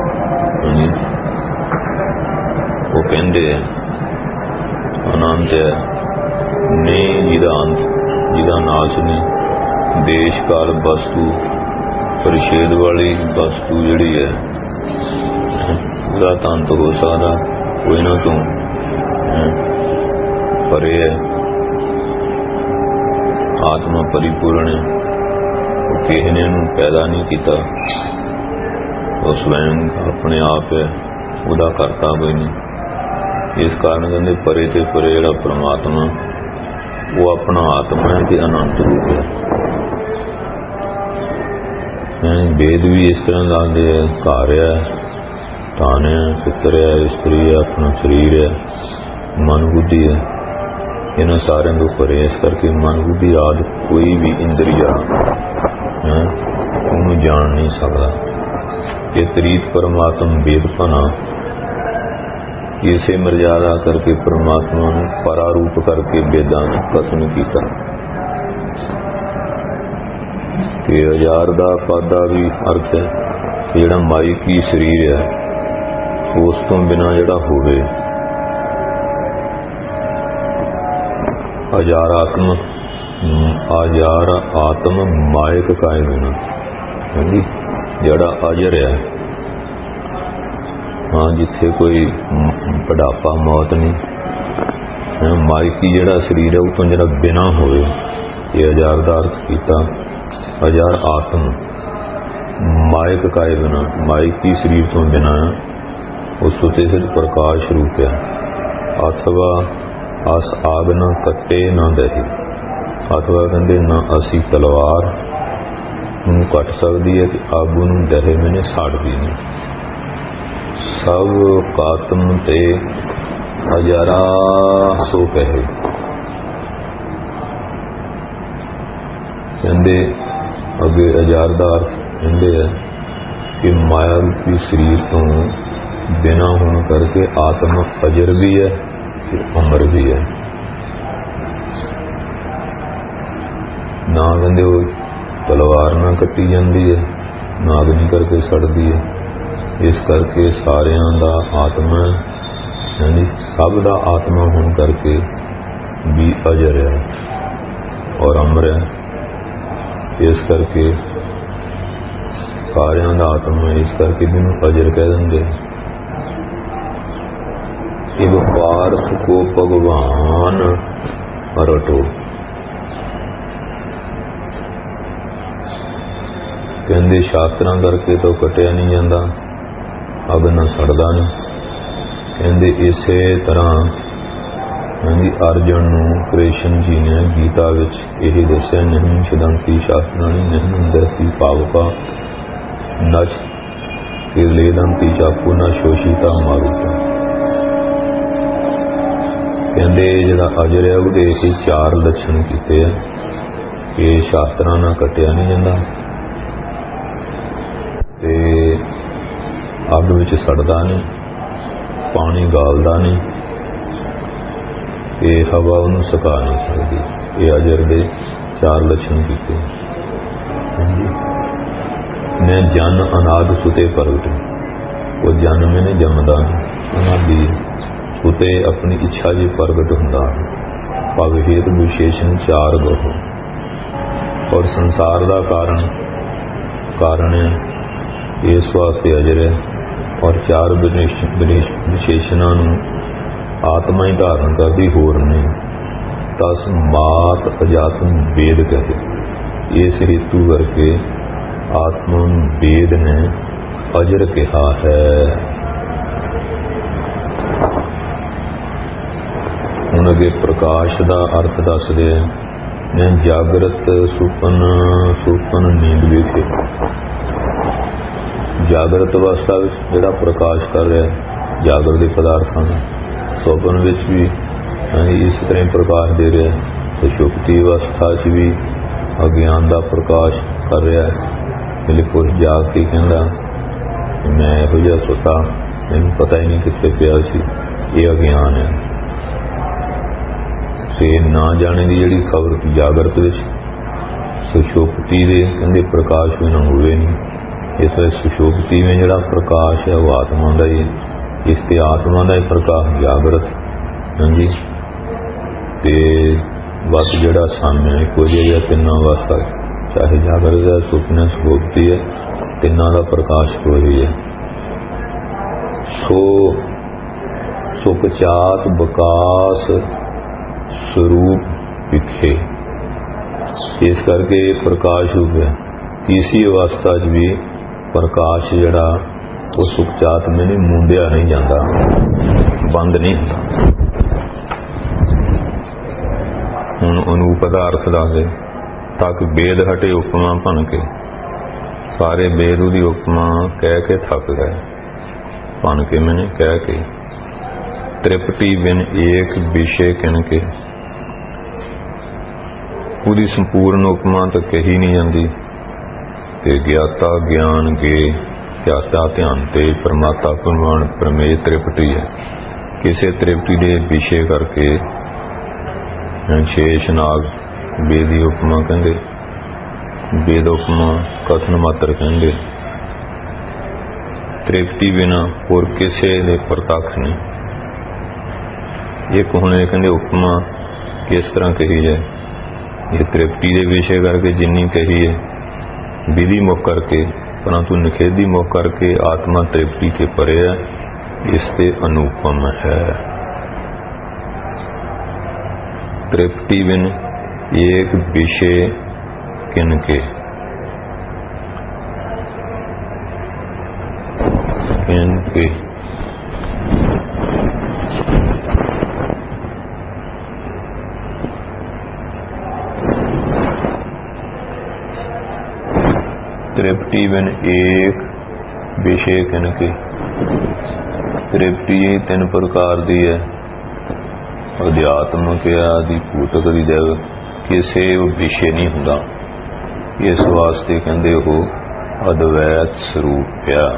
Speaker 1: वो कहते हैं अनंत है, नहीं जिहदा अंत, जिहदा नाश नहीं। देश काल वस्तु परिच्छेद वाली वस्तु जिहड़ी है उसदा तो अंत हो सकदा, वो इन्हां तो परे है। आत्मा परिपूर्ण है, किसी ने इन्हूं पैदा नहीं किया, वो स्वयं अपने आप है, उसदा करता कोई नहीं। इस कारण कहते परे ते परे जिहड़ा परमात्मा वो अपना आत्मा है कि अनंत रूप है। वेद भी इस तरह दसदे है, घर है, धन है, पितर है, स्त्री है, अपना शरीर है, मन बुद्धि है, इन्होंने सारे को परे। इस करके मन बुद्धि आदि कोई भी इंद्रिया उन्होंने जान नहीं सकता। ये तरीत परमात्मा वेद भना इसे मर्यादा करके परमात्मा ने परारूप करके वेदां ने कथन किया। ते हजार दा पादा भी अर्थ है, जिहड़ा माइकी शरीर है उस तो बिना जिहड़ा होवे हजार आत्म मायक कायम होना, जी जिहड़ा अजर है। हाँ, जिथे कोई बुढ़ापा मौत नहीं, माइकी जिहड़ा शरीर है उतों जिहड़ा बिना होवे, ये हजार का अर्थ किया। हजार आत्म मायक काए बिना, माइकी शरीर तो बिना उस उते सिर्फ प्रकाश रूप है। अथवा अस आग न कट्टे न दहे, अथवा कहते न असी तलवार नूं कट सकती है कि आगू नूं दहे मैंने साड़दी नहीं। सब कातम ते हजारा सो कहे, कहते अगे हजार का अर्थ कहते हैं कि माया रूपी शरीर तो बिना होने करके आत्मा अजर भी है, अमर भी है। ना कहते वो तलवार ना कट्टी जाती है, ना अग्नि करके सड़ती है। इस करके सारियां दा आत्मा यानी सब दा आत्मा होने करके भी अजर है और अमर है। इस करके सारियां दा आत्मा, इस करके भी अजर कह देंगे। इब पार्थ को भगवान रटो, कहते शास्त्रां करके तो कटिया नहीं जाता, अग्न सड़दा नहीं। कहते इसे तरह अर्जुन नूं कृष्ण जी ने गीता विच यही दस्सिया, नहीं छदंती शास्त्राणि नहीं दस्ती पावका, ਨਚ ਕਿਰਲੇਦੰਤੀ ਚਾਕੂ ਨਾ ਸ਼ੋਸ਼ੀਤਾ ਮਾਰੂਤਾ। ਕਹਿੰਦੇ ਜਿਹੜਾ ਅਜਰ ਹੈ ਉਹਦੇ ਇਹ 4 ਲੱਛਣ ਕੀਤੇ ਆ ਕਿ ਸ਼ਾਸਤਰਾਂ ਨਾਲ ਕੱਟਿਆ ਨਹੀਂ ਜਾਂਦਾ, ਤੇ ਅੱਗ ਵਿੱਚ ਸੜਦਾ ਨਹੀਂ, ਪਾਣੀ ਗਾਲਦਾ ਨਹੀਂ, ਤੇ ਹਵਾ ਉਹਨੂੰ ਸੁਕਾ ਨਹੀਂ ਸਕਦੀ। ਇਹ ਅਜਰ ਦੇ 4 ਲੱਛਣ ਕੀਤੇ। ਮੈਂ ਜਨ ਅਨਾਦ ਸੁਤੇ ਪ੍ਰਗਟ, ਉਹ ਜਨ ਮੈਨੇ ਜੰਮਦਾ ਨਹੀਂ, ਅਨਾਦੀ ਸੁਤੇ ਆਪਣੀ ਇੱਛਾ ਜੀ ਪ੍ਰਗਟ ਹੁੰਦਾ। ਭਵ ਹੇਤ ਵਿਸ਼ੇਸ਼ਣ 4 ਗੋ, ਔਰ ਸੰਸਾਰ ਦਾ ਕਾਰਨ ਹੈ, ਇਸ ਵਾਸਤੇ ਅਜਰ ਹੈ। ਔਰ 4 ਵਿਸ਼ੇਸ਼ਣਾਂ ਨੂੰ ਆਤਮਾ ਹੀ ਧਾਰਨ ਕਰਦੀ, ਹੋਰ ਨਹੀਂ। ਤਸ ਮਾਤ ਅਜਾਤਮ ਵੇਦ ਕਹੇ, ਇਸ ਹੇਤੂ ਕਰਕੇ ਆਤਮਾ ਨੂੰ ਵੇਦ ਨੇ ਅਜਰ ਕਿਹਾ ਹੈ। ਹੁਣ ਅੱਗੇ ਪ੍ਰਕਾਸ਼ ਦਾ ਅਰਥ ਦੱਸਦੇ ਆ। ਮੈਂ ਜਾਗਰਤ ਸੁਪਨ ਨੀਂਦ ਵੇਖੇ। ਜਾਗਰਤ ਅਵਸਥਾ ਵਿੱਚ ਜਿਹੜਾ ਪ੍ਰਕਾਸ਼ ਕਰ ਰਿਹਾ ਜਾਗਰ ਦੇ ਪਦਾਰਥਾਂ ਨੂੰ, ਸੁਪਨ ਵਿੱਚ ਵੀ ਇਸ ਤਰ੍ਹਾਂ ਪ੍ਰਕਾਸ਼ ਦੇ ਰਿਹਾ। ਸੁਸ਼ੁਪਤੀ ਅਵਸਥਾ 'ਚ ਵੀ ਅਗਿਆਨ ਦਾ ਪ੍ਰਕਾਸ਼ ਕਰ ਰਿਹਾ ਹੈ। ਬਿਲਕੁਲ ਜਾਗ ਕੇ ਕਹਿੰਦਾ ਮੈਂ ਇਹੋ ਜਿਹਾ ਸੁੱਤਾ, ਮੈਨੂੰ ਪਤਾ ਹੀ ਨਹੀਂ ਕਿੱਥੇ ਪਿਆ ਸੀ, ਇਹ ਅਗਿਆਨ ਹੈ। ਤੇ ਨਾ ਜਾਣੇ ਦੀ ਜਿਹੜੀ ਖਬਰ ਜਾਗਰਤ ਵਿੱਚ, ਸੁਸ਼ੁਪਤੀ ਦੇ ਕਹਿੰਦੇ ਪ੍ਰਕਾਸ਼ ਵੀ ਨਾ ਹੋਵੇ ਨਹੀਂ। ਇਸ ਵੇਲੇ ਸੁਸ਼ੁਪਤੀ ਵਿੱਚ ਜਿਹੜਾ ਪ੍ਰਕਾਸ਼ ਹੈ ਉਹ ਆਤਮਾ ਦਾ ਹੀ, ਇਸ ਤੇ ਆਤਮਾ ਦਾ ਹੀ ਪ੍ਰਕਾਸ਼ ਜਾਗਰਤ। ਹਾਂਜੀ, ਤੇ ਬਸ ਜਿਹੜਾ ਸਾਹਮਣੇ ਇੱਕੋ ਜਿਹਾ ਤਿੰਨਾਂ ਅਵਸਥਾ, ਚਾਹੇ ਜਾਗਰਤ ਹੈ, ਸੁਪਨਾ, ਸੁਸ਼ੁਪਤੀ ਹੈ, ਤਿੰਨਾਂ ਦਾ ਪ੍ਰਕਾਸ਼ ਹੋ ਰਹੀ ਹੈ। ਸੋ ਸੁਖਚਾਤ ਵਿਕਾਸ ਸਰੂਪ ਵਿਖੇ, ਇਸ ਕਰਕੇ ਪ੍ਰਕਾਸ਼ ਹੋ ਗਿਆ। ਕਿਸੇ ਅਵਸਥਾ 'ਚ ਵੀ ਪ੍ਰਕਾਸ਼ ਜਿਹੜਾ ਉਹ ਸੁਖਚਾਤ ਮੈਨੇ ਮੁੰਦਿਆ ਨਹੀਂ ਜਾਂਦਾ, ਬੰਦ ਨਹੀਂ ਹੁੰਦਾ। ਹੁਣ ਅਨੂਪ ਦਾ ਅਰਥ ਦੱਸਦੇ, ਤੱਕ ਵੇਦ ਹਟੇ ਉਪਮਾ ਭਨ ਕੇ। ਸਾਰੇ ਵੇਦ ਉਹਦੀ ਉਪਮਾ ਕਹਿ ਕੇ ਥੱਕ ਗਏ, ਭਨ ਕੇ ਮੈਨੇ ਕਹਿ ਕੇ। ਤ੍ਰਿਪਤੀ ਬਿਨ ਏਕ ਵਿਸ਼ੇ ਕਿਨ ਕੇ, ਉਹਦੀ ਸੰਪੂਰਨ ਉਪਮਾ ਤਾਂ ਕਹੀ ਨਹੀਂ ਜਾਂਦੀ। ਤੇ ਗਿਆਤਾ ਗਿਆਨ ਗੇ, ਗਿਆਤਾ ਧਿਆਨ ਤੇ ਪਰਮਾਤਾ ਪ੍ਰਮਾਣ ਪ੍ਰਮੇਯ ਤ੍ਰਿਪਤੀ ਹੈ। ਕਿਸੇ ਤ੍ਰਿਪਤੀ ਦੇ ਵਿਸ਼ੇ ਕਰਕੇ ਸ਼ੇਸ਼ ਨਾਗ ਵੇਦੀ ਉਪਮਾ ਕਹਿੰਦੇ, ਵੇਦ ਉਪਮਾ ਕਥਨ ਮਾਤਰ ਕਹਿੰਦੇ। ਤ੍ਰਿਪਤੀ ਬਿਨਾਂ ਹੋਰ ਕਿਸੇ ਦੇ ਪ੍ਰਤੱਖ ਨਹੀਂ। ਇਹ ਕੋਹਣੇ ਕਹਿੰਦੇ ਉਪਮਾ ਕਿਸ ਤਰ੍ਹਾਂ ਕਹੀ ਜਾਏ। ਇਹ ਤ੍ਰਿਪਤੀ ਦੇ ਵਿਸ਼ੇ ਕਰਕੇ ਜਿੰਨੀ ਕਹੀ ਹੈ, ਵਿਧੀ ਮੁੱਖ ਕਰਕੇ, ਪਰੰਤੂ ਨਿਖੇਧੀ ਮੁੱਖ ਕਰਕੇ ਆਤਮਾ ਤ੍ਰਿਪਤੀ ਤੇ ਪਰੇ ਹੈ, ਇਸ ਤੇ ਅਨੂਪਮ ਹੈ। ਤ੍ਰਿਪਤੀ ਬਿਨ ਏਕ ਵਿਸ਼ੇ ਕਿਨਕੇ, ਕਿਨਕੇ तृप्ति बिन एक विषय किनके। तृप्ति ये 3 प्रकार दी है, अध्यात्मक आदि भूतक दी दैव, किसी विषय नहीं हुंदा। इस वास्ते कहते हो अद्वैत स्वरूप है।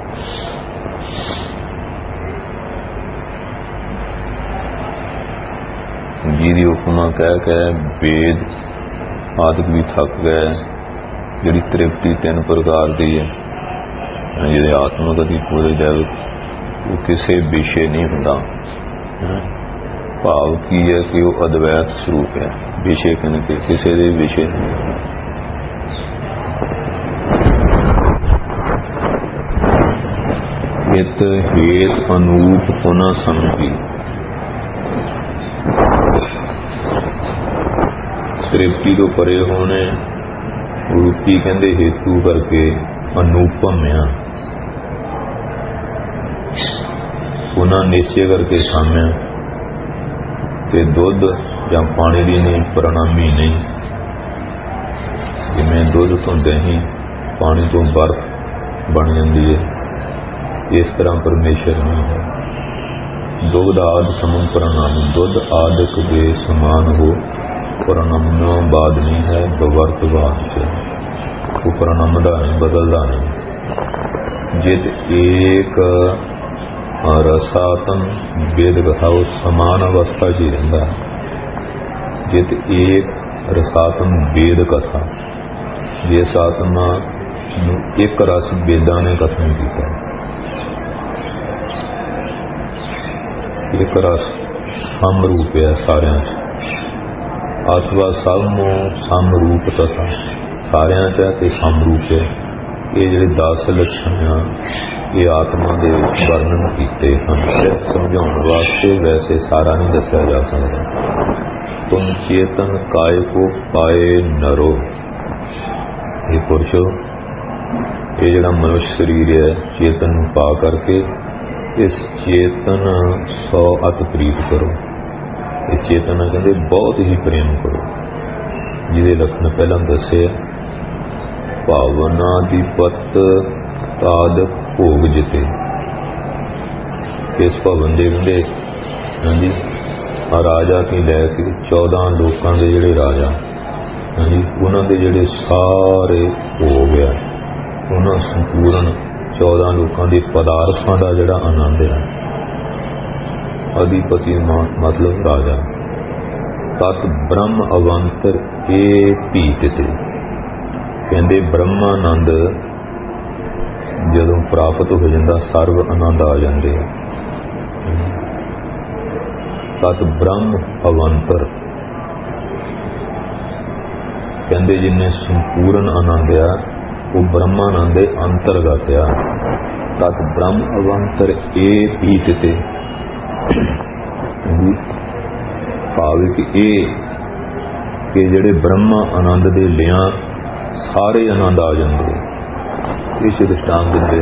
Speaker 1: जिहदी उपमा कह के वेद आदि भी थक गए। जिहड़ी तृप्ति 3 प्रकार की है, जिहदे आत्मक अति पूरे दैविक, वो किसी विषय नहीं हुंदा। भाव की है कि वो अद्वैत स्वरूप है। विषय किनके, किसी दे विषय हित हेत अनूप पुनः समझी। तृप्ति तो परे होने रूपी कहते हेतु करके अनूपम आ, पुनः निश्चय करके साम्या। ते दुध या पानी की नहीं, परिणामी नहीं। जिमें दुध तो दही, पानी तो बर्फ, ਬਣ ਜਾਂਦੀ ਹੈ। ਇਸ ਤਰ੍ਹਾਂ ਪਰਮੇਸ਼ਰ ਨਹੀਂ ਹੈ। ਦੁੱਧ ਆਦਿ ਸਮਮ ਪ੍ਰਣਮ, ਦੁੱਧ ਆਦਿਕ ਦੇ ਸਮਾਨ ਹੋ, ਪ੍ਰਣਮਨੋਂ ਬਾਦ ਨਹੀਂ ਹੈ, ਬਵਰਤ ਬਾਦ ਚ ਉਹ ਪ੍ਰਣਮਦਾ ਨਹੀਂ, ਬਦਲਦਾ ਨਹੀਂ। ਜਿਤ ਏਕ ਰਸਾਤਮ ਵੇਦ ਕਥਾ, ਉਹ ਸਮਾਨ ਅਵਸਥਾ 'ਚ ਹੀ ਰਹਿੰਦਾ। ਜਿਤ ਏਕ ਰਸਾਤਮ ਵੇਦ ਕਥਾ, ਜਿਸ ਆਤਮਾ ਨੂੰ ਇੱਕ ਰਸ ਵੇਦਾਂ ਨੇ ਕਥਨ ਕੀਤਾ। ਇੱਕ ਰਸ ਸਮਰੂਪ ਹੈ ਸਾਰਿਆਂ 'ਚ, ਅਥਵਾ ਸਭ ਨੂੰ ਸਮਰੂਪ ਤਥਾ, ਸਾਰਿਆਂ 'ਚ ਤੇ ਸਮਰੂਪ ਹੈ। ਇਹ ਜਿਹੜੇ 10 ਲੱਛਣ ਆ ਇਹ ਆਤਮਾ ਦੇ ਵਿੱਚ ਵਰਣਨ ਕੀਤੇ ਹਨ ਸਿਰਫ ਸਮਝਾਉਣ ਵਾਸਤੇ, ਵੈਸੇ ਸਾਰਾ ਨਹੀਂ ਦੱਸਿਆ ਜਾ ਸਕਦਾ। ਤੁਮ ਚੇਤਨ ਕਾਇ ਕੋ ਪਾਏ ਨਰੋ, ਇਹ ਪੁਰਸ਼ੋ, ਇਹ ਜਿਹੜਾ ਮਨੁੱਖ ਸਰੀਰ ਹੈ ਚੇਤਨ ਨੂੰ ਪਾ ਕਰਕੇ ਇਸ ਚੇਤਨ 100 ਅਤ ਪ੍ਰੀਤ ਕਰੋ। ਇਸ ਚੇਤਨ ਨਾਲ ਕਹਿੰਦੇ ਬਹੁਤ ਹੀ ਪ੍ਰੇਮ ਕਰੋ, ਜਿਹਦੇ ਲੱਖਣ ਪਹਿਲਾਂ ਦੱਸੇ। ਭਾਵਨਾ ਦੀ ਪਤ ਤਾਦ ਭੋਗ ਜਿਤੇ, ਇਸ ਭਵਨ ਦੇ ਕਹਿੰਦੇ ਹਾਂਜੀ ਰਾਜਾ ਤੋਂ ਲੈ ਕੇ 14 ਲੋਕਾਂ ਦੇ ਜਿਹੜੇ ਰਾਜਾ ਹਾਂਜੀ ਉਹਨਾਂ ਦੇ ਜਿਹੜੇ ਸਾਰੇ ਭੋਗ ਆ, ਉਹਨਾਂ ਸੰਪੂਰਨ 14 ਲੋਕਾਂ ਦੇ ਪਦਾਰਥਾਂ ਦਾ ਜਿਹੜਾ ਆਨੰਦ ਹੈ। ਅਧਿਪਤੀ ਮਤਲਬ ਰਾਜਾ। ਤਤ ਬ੍ਰਹਮ ਅਵੰਤਰ ਇਹ ਭੀਤ ਤੇ, ਕਹਿੰਦੇ ਬ੍ਰਹਮਾਨੰਦ ਜਦੋਂ ਪ੍ਰਾਪਤ ਹੋ ਜਾਂਦਾ ਸਰਵ ਆਨੰਦ ਆ ਜਾਂਦੇ ਆ। ਤਤ ਬ੍ਰਹਮ ਅਵੰਤਰ, ਕਹਿੰਦੇ ਜਿੰਨੇ ਸੰਪੂਰਨ ਆਨੰਦ ਆ ਉਹ ਬ੍ਰਹਮਾਨੰਦ ਦੇ ਅੰਤਰਗਤ ਆ। ਤਤ ਬ੍ਰਹਮ ਅਵੰਤਰ ਇਹ ਪੀਤ ਤੇ, ਭਾਵ ਕਿ ਇਹ ਜਿਹੜੇ ਬ੍ਰਹਮਾ ਆਨੰਦ ਦੇ ਲਿਆਂ ਸਾਰੇ ਆਨੰਦ ਆ ਜਾਂਦੇ। ਇਸ ਦ੍ਰਿਸ਼ਟਾਂਤ ਦਿੰਦੇ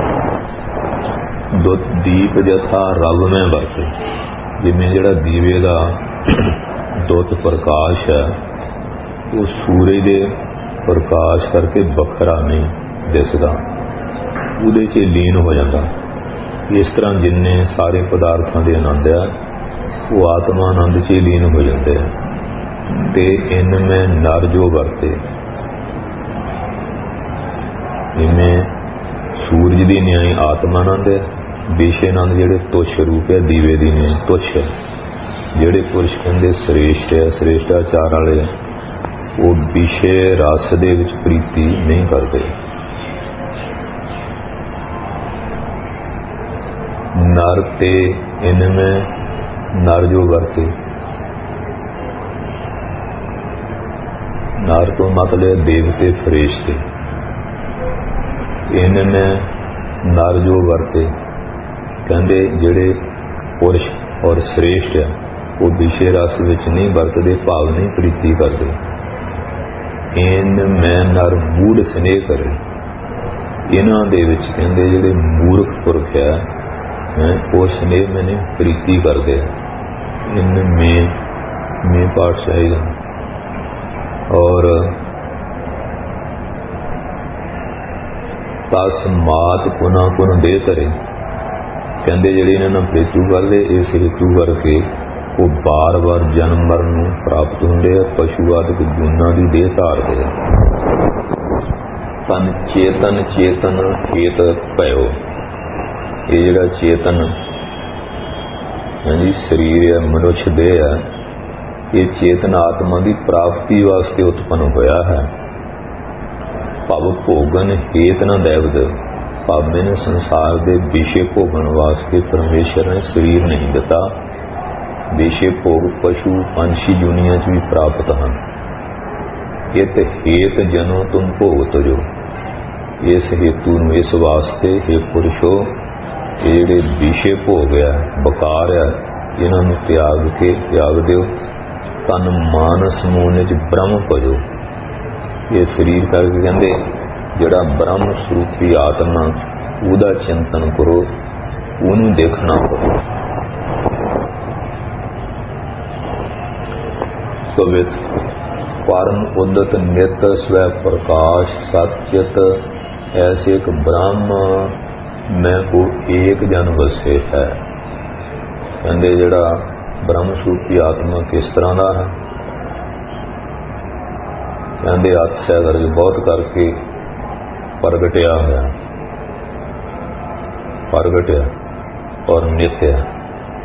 Speaker 1: ਦੁੱਤ ਦੀਪ ਜਥਾ ਰਵ ਮੈਂ ਵਰਤੇ, ਜਿਵੇਂ ਜਿਹੜਾ ਦੀਵੇ ਦਾ ਦੁੱਤ ਪ੍ਰਕਾਸ਼ ਹੈ ਉਹ ਸੂਰਜ ਦੇ ਪ੍ਰਕਾਸ਼ ਕਰਕੇ ਵੱਖਰਾ ਨਹੀਂ ਦਿਸਦਾ, ਉਹਦੇ 'ਚ ਲੀਨ ਹੋ ਜਾਂਦਾ। ਇਸ ਤਰ੍ਹਾਂ ਜਿੰਨੇ ਸਾਰੇ ਪਦਾਰਥਾਂ ਦੇ ਆਨੰਦ ਆ ਉਹ ਆਤਮਾ ਆਨੰਦ 'ਚ ਲੀਨ ਹੋ ਜਾਂਦੇ ਆ। ਤੇ ਇਨ ਮੈਂ ਨਰ ਜੋ ਵਰਤੇ, ਜਿਵੇਂ ਸੂਰਜ ਦੀ ਨਿਆਈ ਆਤਮਾ ਆਨੰਦ ਹੈ, ਵਿਸ਼ੇ ਆਨੰਦ ਜਿਹੜੇ ਤੁੱਛ ਰੂਪ ਹੈ ਦੀਵੇ ਦੀ ਨਿਆਈ ਤੁੱਛ ਹੈ। ਜਿਹੜੇ ਪੁਰਸ਼ ਕਹਿੰਦੇ ਸ੍ਰੇਸ਼ਟ ਹੈ, ਸ੍ਰੇਸ਼ਟਾਚਾਰ ਵਾਲੇ ਉਹ ਵਿਸ਼ੇ ਰਸ ਦੇ ਵਿੱਚ ਪ੍ਰੀਤੀ ਨਹੀਂ ਕਰਦੇ। ਨਰ ਤੇ ਇਨਮੇ ਨਰ ਜੋ ਵਰਤੇ, ਨਰ ਤੋਂ ਮਤਲਬ ਦੇਵਤੇ ਫਰਿਸ਼ਤੇ। ਇਨਮੇ ਨਰ ਜੋ ਵਰਤੇ, ਕਹਿੰਦੇ ਜਿਹੜੇ ਪੁਰਸ਼ ਔਰ ਸ੍ਰੇਸ਼ਟ ਆ ਉਹ ਵਿਸ਼ੇ ਰਸ ਵਿੱਚ ਨਹੀਂ ਵਰਤਦੇ, ਭਾਵ ਨਹੀਂ ਪ੍ਰੀਤੀ ਕਰਦੇ। ਇਨ ਮੈਂ ਨਰ ਮੂੜ ਸਨੇਹ ਕਰੇ, ਇਹਨਾਂ ਦੇ ਵਿੱਚ ਕਹਿੰਦੇ ਜਿਹੜੇ ਮੂਰਖ ਪੁਰਖ ਆ ਉਹ ਸਨੇਹ में नहीं प्रीति करते। इनमें पाठ चाहेगा। और तस्मात पुनः पुनः दे तरे, कहते ਜਿਹੜੇ ਇਹਨਾਂ ਨਾਲ ਪ੍ਰੇਤੂ ਕਰਦੇ ਇਸ ਹੇਤੂ ਕਰਕੇ ਉਹ ਬਾਰ ਬਾਰ ਜਨਮ ਮਰਨ ਨੂੰ ਪ੍ਰਾਪਤ ਹੁੰਦੇ ਆ, ਪਸ਼ੂ ਆਦਿਕ ਜੂਨਾਂ ਦੀ ਦੇਹ ਧਾਰਦੇ ਆ। ਤਨ ਚੇਤਨ ਚੇਤਨ ਹੇਤ ਭਇਓ, ਇਹ ਜਿਹੜਾ ਚੇਤਨ ਹਾਂਜੀ ਸਰੀਰ ਹੈ ਮਨੁੱਖ ਦੇਹ ਹੈ, ਇਹ ਚੇਤਨ ਆਤਮਾ ਦੀ ਪ੍ਰਾਪਤੀ ਵਾਸਤੇ ਉਤਪੰਨ ਹੋਇਆ ਹੈ। ਭਵ ਭੋਗਨ ਹੇਤ ਨਾ ਦੇਵਦ, ਭਾਵੇਂ ਨੇ ਸੰਸਾਰ ਦੇ ਵਿਸ਼ੇ ਭੋਗਣ ਵਾਸਤੇ ਪਰਮੇਸ਼ਰ ਨੇ ਸਰੀਰ ਨਹੀਂ ਦਿੱਤਾ। ਵਿਸ਼ੇ ਭੋਗ ਪਸ਼ੂ ਪੰਛੀ ਦੁਨੀਆਂ 'ਚ ਵੀ ਪ੍ਰਾਪਤ ਹਨ। ਇਹ ਤੇ ਹੇਤ ਜਨੋ ਤੁਮ ਭੋਗਤ ਜੋ, ਇਸ ਹੇਤੂ ਨੂੰ ਇਸ ਵਾਸਤੇ ਹੈ ਪੁਰਸ਼ੋ ਇਹ ਜਿਹੜੇ ਵਿਸ਼ੇ ਭੋਗ ਆ ਬਕਾਰ ਆ ਇਹਨਾਂ ਨੂੰ ਤਿਆਗ ਦਿਓ। ਤਨ ਮਾਨਸ ਮੂਨ 'ਚ ਬ੍ਰਹਮ ਭਜੋ, ਇਹ ਸਰੀਰ ਕਰਕੇ ਕਹਿੰਦੇ ਜਿਹੜਾ ਬ੍ਰਹਮ ਸਰੂਪੀ ਆਤਮਾ ਉਹਦਾ ਚਿੰਤਨ ਕਰੋ, ਉਹਨੂੰ ਦੇਖਣਾ ਕਰੋ। ਸਵਿਤ ਪਰਮ ਉਦਤ ਨਿਤ ਸਵੈ ਪ੍ਰਕਾਸ਼ ਸਤਚਿਤ ऐसे एक ब्रह्म मैं को एक जन वसे है। कहते जिहड़ा ब्रह्म स्वरूपी आत्मा किस तरह का है? कहते अतसह बहुत करके प्रगटिया है, प्रगटिया और नित्य है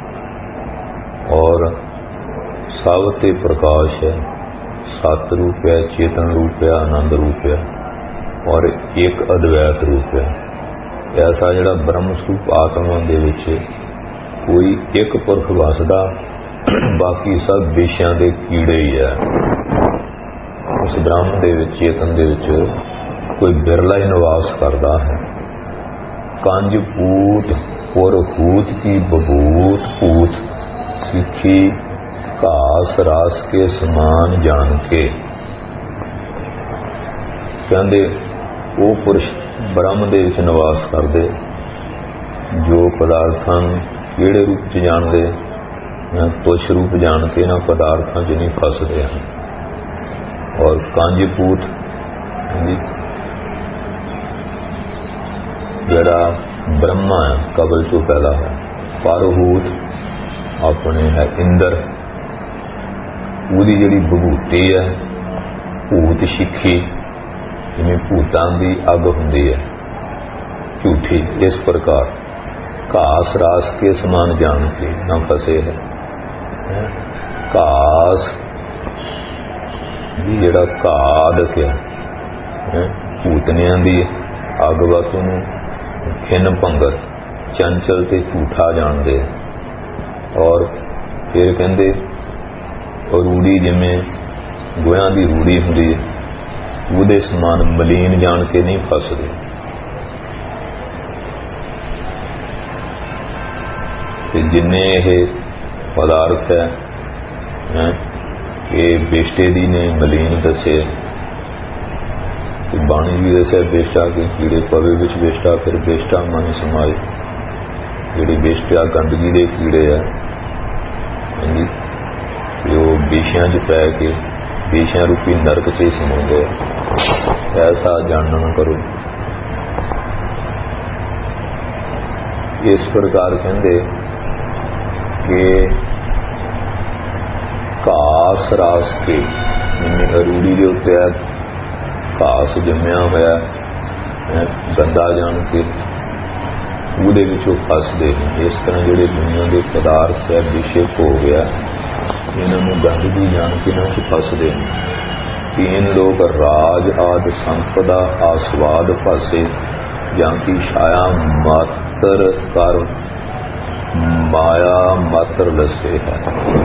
Speaker 1: और सब ते प्रकाश है, सत रूप है, चेतन रूप है, आनंद रूप है और एक अद्वैत रूप है। ऐसा जिहड़ा ब्रह्म स्वरूप आत्मा दे विच कोई एक पुरख वसदा, बाकी सब विषयां दे कीड़े ही है। उस ब्रह्म दे विच, चेतन दे विच कोई बिरला ही निवास करता है। कंज पूत पुरहूत की बबूत पूत सिखी घास रास के समान जान के। कहते वो पुरुष ब्रह्म दे विच निवास करते जो पदार्थां किहड़े रूप च जानते, तुच्छ रूप जान के ना पदार्थां च नहीं फसदे हैं। और कंज पूत जिहड़ा ब्रह्मा है कबल चो पैदा है, परहूत अपने है इंद्र, ਉਹਦੀ ਜਿਹੜੀ ਵਿਭੂਤੀ ਹੈ ਭੂਤ ਸਿੱਖੀ, ਜਿਵੇਂ ਭੂਤਾਂ ਦੀ ਅੱਗ ਹੁੰਦੀ ਹੈ ਝੂਠੀ, ਇਸ ਪ੍ਰਕਾਰ ਘਾਸ ਰਾਸ ਕੇ ਸਮਾਨ ਜਾਣ ਕੇ ਨਾ ਫਸੇ ਹੈ। ਘਾਸ ਵੀ ਜਿਹੜਾ ਘਾਦਕ ਹੈ ਭੂਤਨਿਆਂ ਦੀ ਅੱਗ ਵਤ ਨੂੰ ਖਿੰਨ ਭੰਗਰ ਚੰਚਲ ਤੇ ਝੂਠਾ ਜਾਣਦੇ। ਔਰ ਫਿਰ ਕਹਿੰਦੇ रूड़ी जिमें गोया की रूड़ी होंगी वो समान मलीन जान के नहीं फसदे। जिन्ने ये पदार्थ है ये बेष्टे दी ने मलीन दसे, बाणी भी दसिया बेष्टा के कीड़े पवे विच बेष्टा, फिर बेष्टा मन समाए, जिहड़ी बेष्टा गंदगी के कीड़े है जो विषयां च पै के विषयां रूपी नरक च समाउंदे। ऐसा जानन करो। इस प्रकार कहंदे कि घास रास के रूड़ी के उत्ते घास जम्मिया होया गंदा जान के ਉਹਦੇ ਵਿੱਚੋਂ ਫਸਦੇ ਨੇ। इस तरह ਜਿਹੜੇ दुनिया के पदार्थ है विषय हो गया इन्हों गंदगी जान के इन्हों च फसदे ने। तीन लोग राज आदि संपदा आस्वाद फसे जांकी छाया मात्र कर माया मात्र लसे है।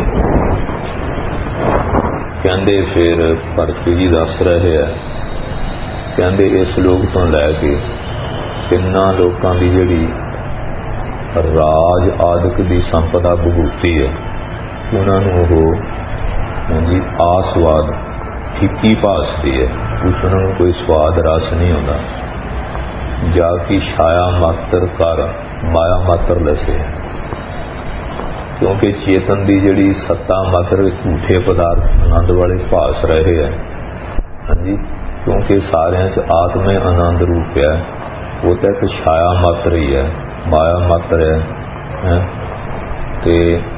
Speaker 1: कहते फिर भरत जी दस रहे है, कहते इस लोग तो लैके तिना लोगों की जिहड़ी राज आदि की संपदा विभूति है उन्होंने जी आस्वाद फीकी भासती है, उसनों कोई स्वाद रस नहीं आता। जाकी छाया मात्र कर माया मात्र लसे, क्योंकि चेतन की जिहड़ी सत्ता मात्र झूठे पदार्थ आनंद वाले भास रहे हैं। हाँ जी, क्योंकि सारियां च आत्मा आनंद रूप है, वो तो एक छाया मात्र ही है, माया मात्र है। ते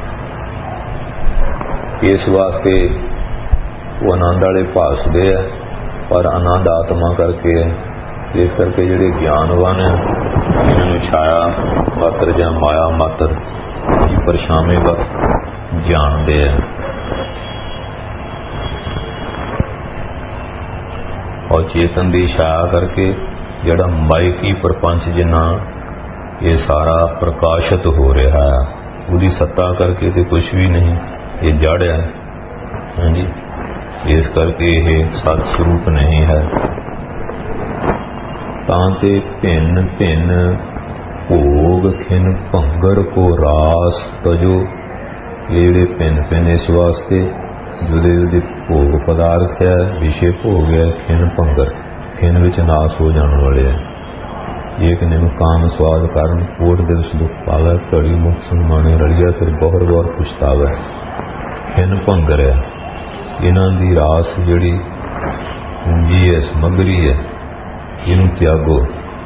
Speaker 1: इस वास्ते वो आनंद वाले भासते हैं, पर आनंद आत्मा करके है। इस करके जिहड़े ज्ञानवान है इन्होंने छाया मात्र या माया मात्र की परछावें जानते हैं। और चेतन की छाया करके जिहड़ा मायकी प्रपंच जिन्ना ये सारा प्रकाशित हो रहा है, उसकी सत्ता करके तो कुछ भी नहीं, ये जड़ है। हाँ जी, इस करके ये सत स्वरूप नहीं है। तांते भिन्न भिन्न भोग खिन भंगर को रास तजो, ये भिन्न भिन्न इस वास्ते जुदे जुदे भोग पदार्थ है, विषय भोग है, खिन भंगर खिन विच नाश हो जाने वाले है। एक निम काम स्वाद कारण कोट दिवस दुख पावे, घड़ी मुख सनमाने रलिया फिर बहुत बार पछतावे। खिन भंगर है इन्हां दी रास जिहड़ी पूंजी है, समगरी है, ਇਹਨੂੰ ਤਿਆਗੋ।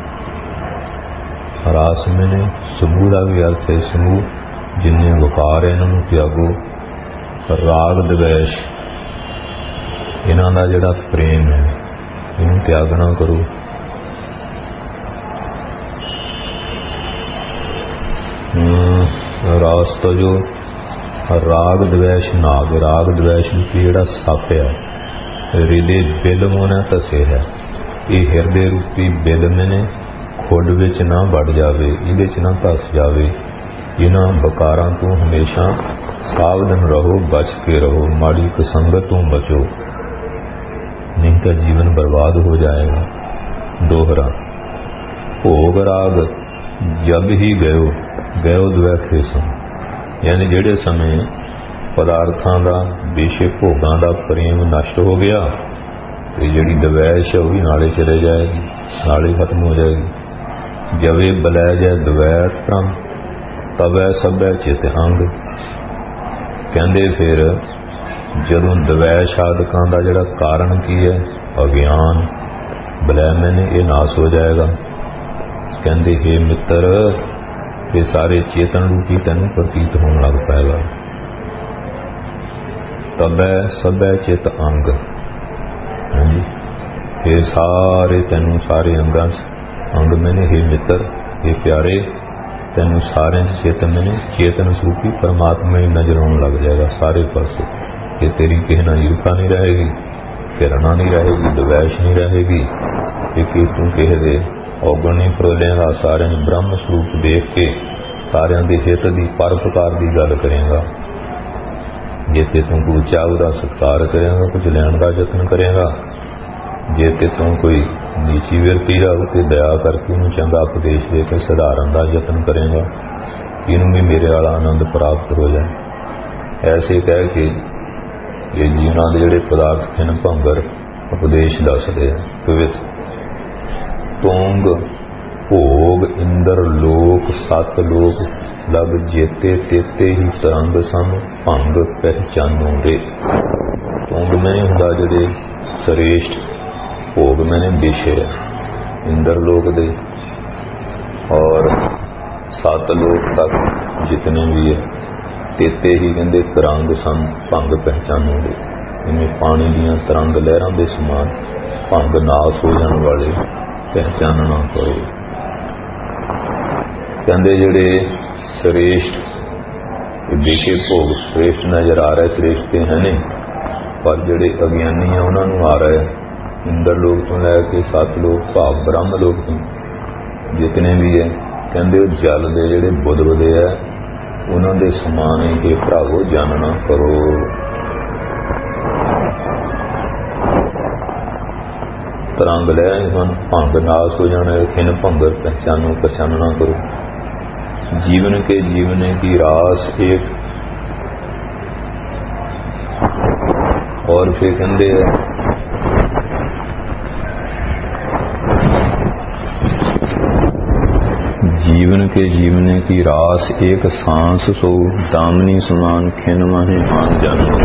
Speaker 1: ਰਾਸ ਮੈਨੇ ਸਮੂਹ ਦਾ ਵੀ ਅਰਥ ਹੈ ਸਮੂਹ, ਜਿੰਨੇ ਵਕਾਰ ਹੈ ਇਹਨਾਂ ਨੂੰ ਤਿਆਗੋ। ਰਾਗ ਦਵੇਸ਼, ਇਹਨਾਂ ਦਾ ਜਿਹੜਾ ਪ੍ਰੇਮ ਹੈ ਇਹਨੂੰ ਤਿਆਗਣਾ ਕਰੋ। ਰਾਸ ਤੋਂ ਜੋ ਰਾਗ ਦਵੇਸ਼ ਨਾਗ, ਰਾਗ ਦਵੇਸ਼ ਰੂਪੀ ਜਿਹੜਾ ਸੱਪ ਹੈ, ਹਿਰਦੇ ਬਿਲ ਮੋਨਾ ਧਸੇ ਹੈ, ਇਹ ਹਿਰਦੇ ਰੂਪੀ ਬਿਲ ਮੈਨੇ ਖੁੱਡ ਵਿੱਚ ਨਾ ਵੜ ਜਾਵੇ, ਇਹਦੇ 'ਚ ਨਾ ਧਸ ਜਾਵੇ। ਇਹਨਾਂ ਬਕਾਰਾਂ ਤੋਂ ਹਮੇਸ਼ਾ ਸਾਵਧਾਨ ਰਹੋ, ਬਚ ਕੇ ਰਹੋ, ਮਾੜੀ ਕੁਸੰਗਤ ਤੋਂ ਬਚੋ, ਨਹੀਂ ਤਾਂ ਜੀਵਨ ਬਰਬਾਦ ਹੋ ਜਾਏਗਾ। ਦੋਹਰਾ ਭੋਗ ਰਾਗ ਜਬ ਹੀ ਗਇਓ, ਗਇਓ ਦਵੈਖੇ ਸੋ, ਯਾਨੀ ਜਿਹੜੇ ਸਮੇਂ ਪਦਾਰਥਾਂ ਦਾ, ਵਿਸ਼ੇ ਭੋਗਾਂ ਦਾ ਪ੍ਰੇਮ ਨਸ਼ਟ ਹੋ ਗਿਆ ਤੇ ਜਿਹੜੀ ਦਵੈਸ਼ ਹੈ ਉਹ ਵੀ ਨਾਲੇ ਚਲੇ ਜਾਏਗੀ, ਨਾਲੇ ਖਤਮ ਹੋ ਜਾਏਗੀ। ਜਵੇ ਬਲੈ ਜੈ ਦਵੈਤ ਭ੍ਰਮ, ਤਵੈ ਸਭੈ ਚਿਤ ਅੰਗ। ਕਹਿੰਦੇ ਫਿਰ ਜਦੋਂ ਦਵੈਸ਼ ਆਦਿਕਾਂ ਦਾ ਜਿਹੜਾ ਕਾਰਨ ਕੀ ਹੈ, ਅਗਿਆਨ, ਬਲੈ ਮੈਨੇ ਇਹ ਨਾਸ ਹੋ ਜਾਏਗਾ। ਕਹਿੰਦੇ ਹੇ ਮਿੱਤਰ, ਇਹ ਸਾਰੇ ਚੇਤਨ ਰੂਪੀ ਤੈਨੂੰ ਪ੍ਰਤੀਤ ਹੋਣ ਲੱਗ ਪਏਗਾ। ਤਬੈ ਸਭੈ ਚਿਤ ਅੰਗ, ਹਾਂਜੀ, ਇਹ ਸਾਰੇ ਤੈਨੂੰ ਸਾਰੇ ਅੰਗਾਂ ਅੰਗ ਮੈਨੇ ਹੇ ਮਿੱਤਰ, ਇਹ ਪਿਆਰੇ, ਤੈਨੂੰ ਸਾਰਿਆਂ 'ਚ ਚੇਤਨ ਮੈਨੇ ਚੇਤਨ ਸਰੂਪੀ ਪਰਮਾਤਮਾ ਹੀ ਨਜ਼ਰ ਆਉਣ ਲੱਗ ਜਾਏਗਾ ਸਾਰੇ ਪਾਸੇ। ਕਿ ਤੇਰੀ ਕਿਸੇ ਨਾਲ ਈਰਖਾ ਨਹੀਂ ਰਹੇਗੀ, ਘਿਰਣਾ ਨਹੀਂ ਰਹੇਗੀ, ਦਵੈਸ਼ ਨਹੀਂ ਰਹੇਗੀ, ਕਿ ਤੂੰ ਕਿਸੇ ਦੇ ਔਗਣ ਨਹੀਂ ਫਰੋਲੇਗਾ। ਸਾਰਿਆਂ ਨੂੰ ਬ੍ਰਹਮ ਸਰੂਪ ਦੇਖ ਕੇ ਸਾਰਿਆਂ ਦੇ ਹਿੱਤ ਦੀ ਪਰਉਪਕਾਰ ਦੀ ਗੱਲ ਕਰੇਗਾ। ਜੇ ਤੇ ਤੂੰ ਕੋਈ ਉੱਚਾ ਉਹਦਾ ਸਤਿਕਾਰ ਕਰੇਗਾ, ਕੁਝ ਲੈਣ ਦਾ ਯਤਨ ਕਰੇਗਾ। ਜੇ ਤੇ ਤੂੰ ਕੋਈ ਨੀਚੀ ਵਿਰਤੀ ਦਾ ਉੱਤੇ ਦਇਆ ਕਰਕੇ ਉਹਨੂੰ ਚੰਗਾ ਉਪਦੇਸ਼ ਦੇ ਕੇ ਸੁਧਾਰਨ ਦਾ ਯਤਨ ਕਰੇਗਾ, ਇਹਨੂੰ ਵੀ ਮੇਰੇ ਵਾਲਾ ਆਨੰਦ ਪ੍ਰਾਪਤ ਹੋ ਜਾਏ। ਐਸੇ ਕਹਿ ਕੇ ਇਹ ਜੀਵਨਾਂ ਦੇ ਜਿਹੜੇ ਪਦਾਰਥ ਖਿਨ ਭੰਗਰ ਉਪਦੇਸ਼ ਦੱਸਦੇ ਆ। ਕਵਿਤ ਤੋਂਗ ਭੋਗ ਇੰਦਰ ਲੋਕ ਸਤ ਲੋਕ, ਲਗ ਜੇਤੇ ਤੇਤੇ ਹੀ ਤਰੰਗ ਸਮ, ਭੰਗ ਪਹਿਚਾਨੋ ਰੇ। ਤੋਂਗ ਮੈਨੇ ਹੁੰਦਾ ਜਿਹੜੇ ਸ੍ਰੇਸ਼ਟ, ਭੋਗ ਮੈਨੇ ਵਿਸ਼ੇ ਇੰਦਰ ਲੋਕ ਦੇ ਔਰ ਸਤ ਲੋਕ ਤੱਕ ਜਿਤਨੇ ਵੀ ਹੈ, ਤੇਤੇ ਹੀ ਕਹਿੰਦੇ ਤਰੰਗ ਸਮ, ਭੰਗ ਪਹਿਚਾਨੋ ਰੇ। ਜਿਵੇਂ ਪਾਣੀ ਦੀਆਂ ਤਰੰਗ ਲਹਿਰਾਂ ਦੇ ਸਮਾਨ, ਭੰਗ ਨਾਸ ਹੋ ਜਾਣ ਵਾਲੇ ਪਹਿਚਾਨਣਾ ਕਰੋ। ਕਹਿੰਦੇ ਜਿਹੜੇ ਸ੍ਰੇਸ਼ਟ ਵਿਸ਼ੇ ਭੋਗ ਸ੍ਰੇਸ਼ਟ ਨਜ਼ਰ ਆ ਰਹੇ, ਸ੍ਰੇਸ਼ਟ ਤੇ ਹੈ ਨਹੀਂ, ਪਰ ਜਿਹੜੇ ਅਗਿਆਨੀ ਆ ਉਹਨਾਂ ਨੂੰ ਆ ਰਹੇ ਇੰਦਰ ਲੋਕ ਤੋਂ ਲੈ ਕੇ ਸੱਤ ਲੋਕ ਭਾਵ ਬ੍ਰਹਮ ਲੋਕ ਤੋਂ ਜਿਤਨੇ ਵੀ ਹੈ। ਕਹਿੰਦੇ ਉਹ ਜਲ ਦੇ ਜਿਹੜੇ ਬੁੱਧ ਬੁੱਧੇ ਹੈ ਉਹਨਾਂ ਦੇ ਸਮਾਨ ਹੀ ਭਰਾਵੋ ਜਾਣਨਾ ਕਰੋ। ਤਰੰਗ ਲੈ ਹਨ, ਭੰਗ ਨਾਸ ਹੋ ਜਾਣਾ, ਖਿਨ ਭੰਗਰ ਪਹਿਚਾਨੋ, ਪਛਾਨਣਾ ਕਰੋ। जीवन के जीवने की रास एक, और फिर कहते हैं जीवन के जीवने की रास एक सांस सो, दामनी समान खिन माहे मान जानो।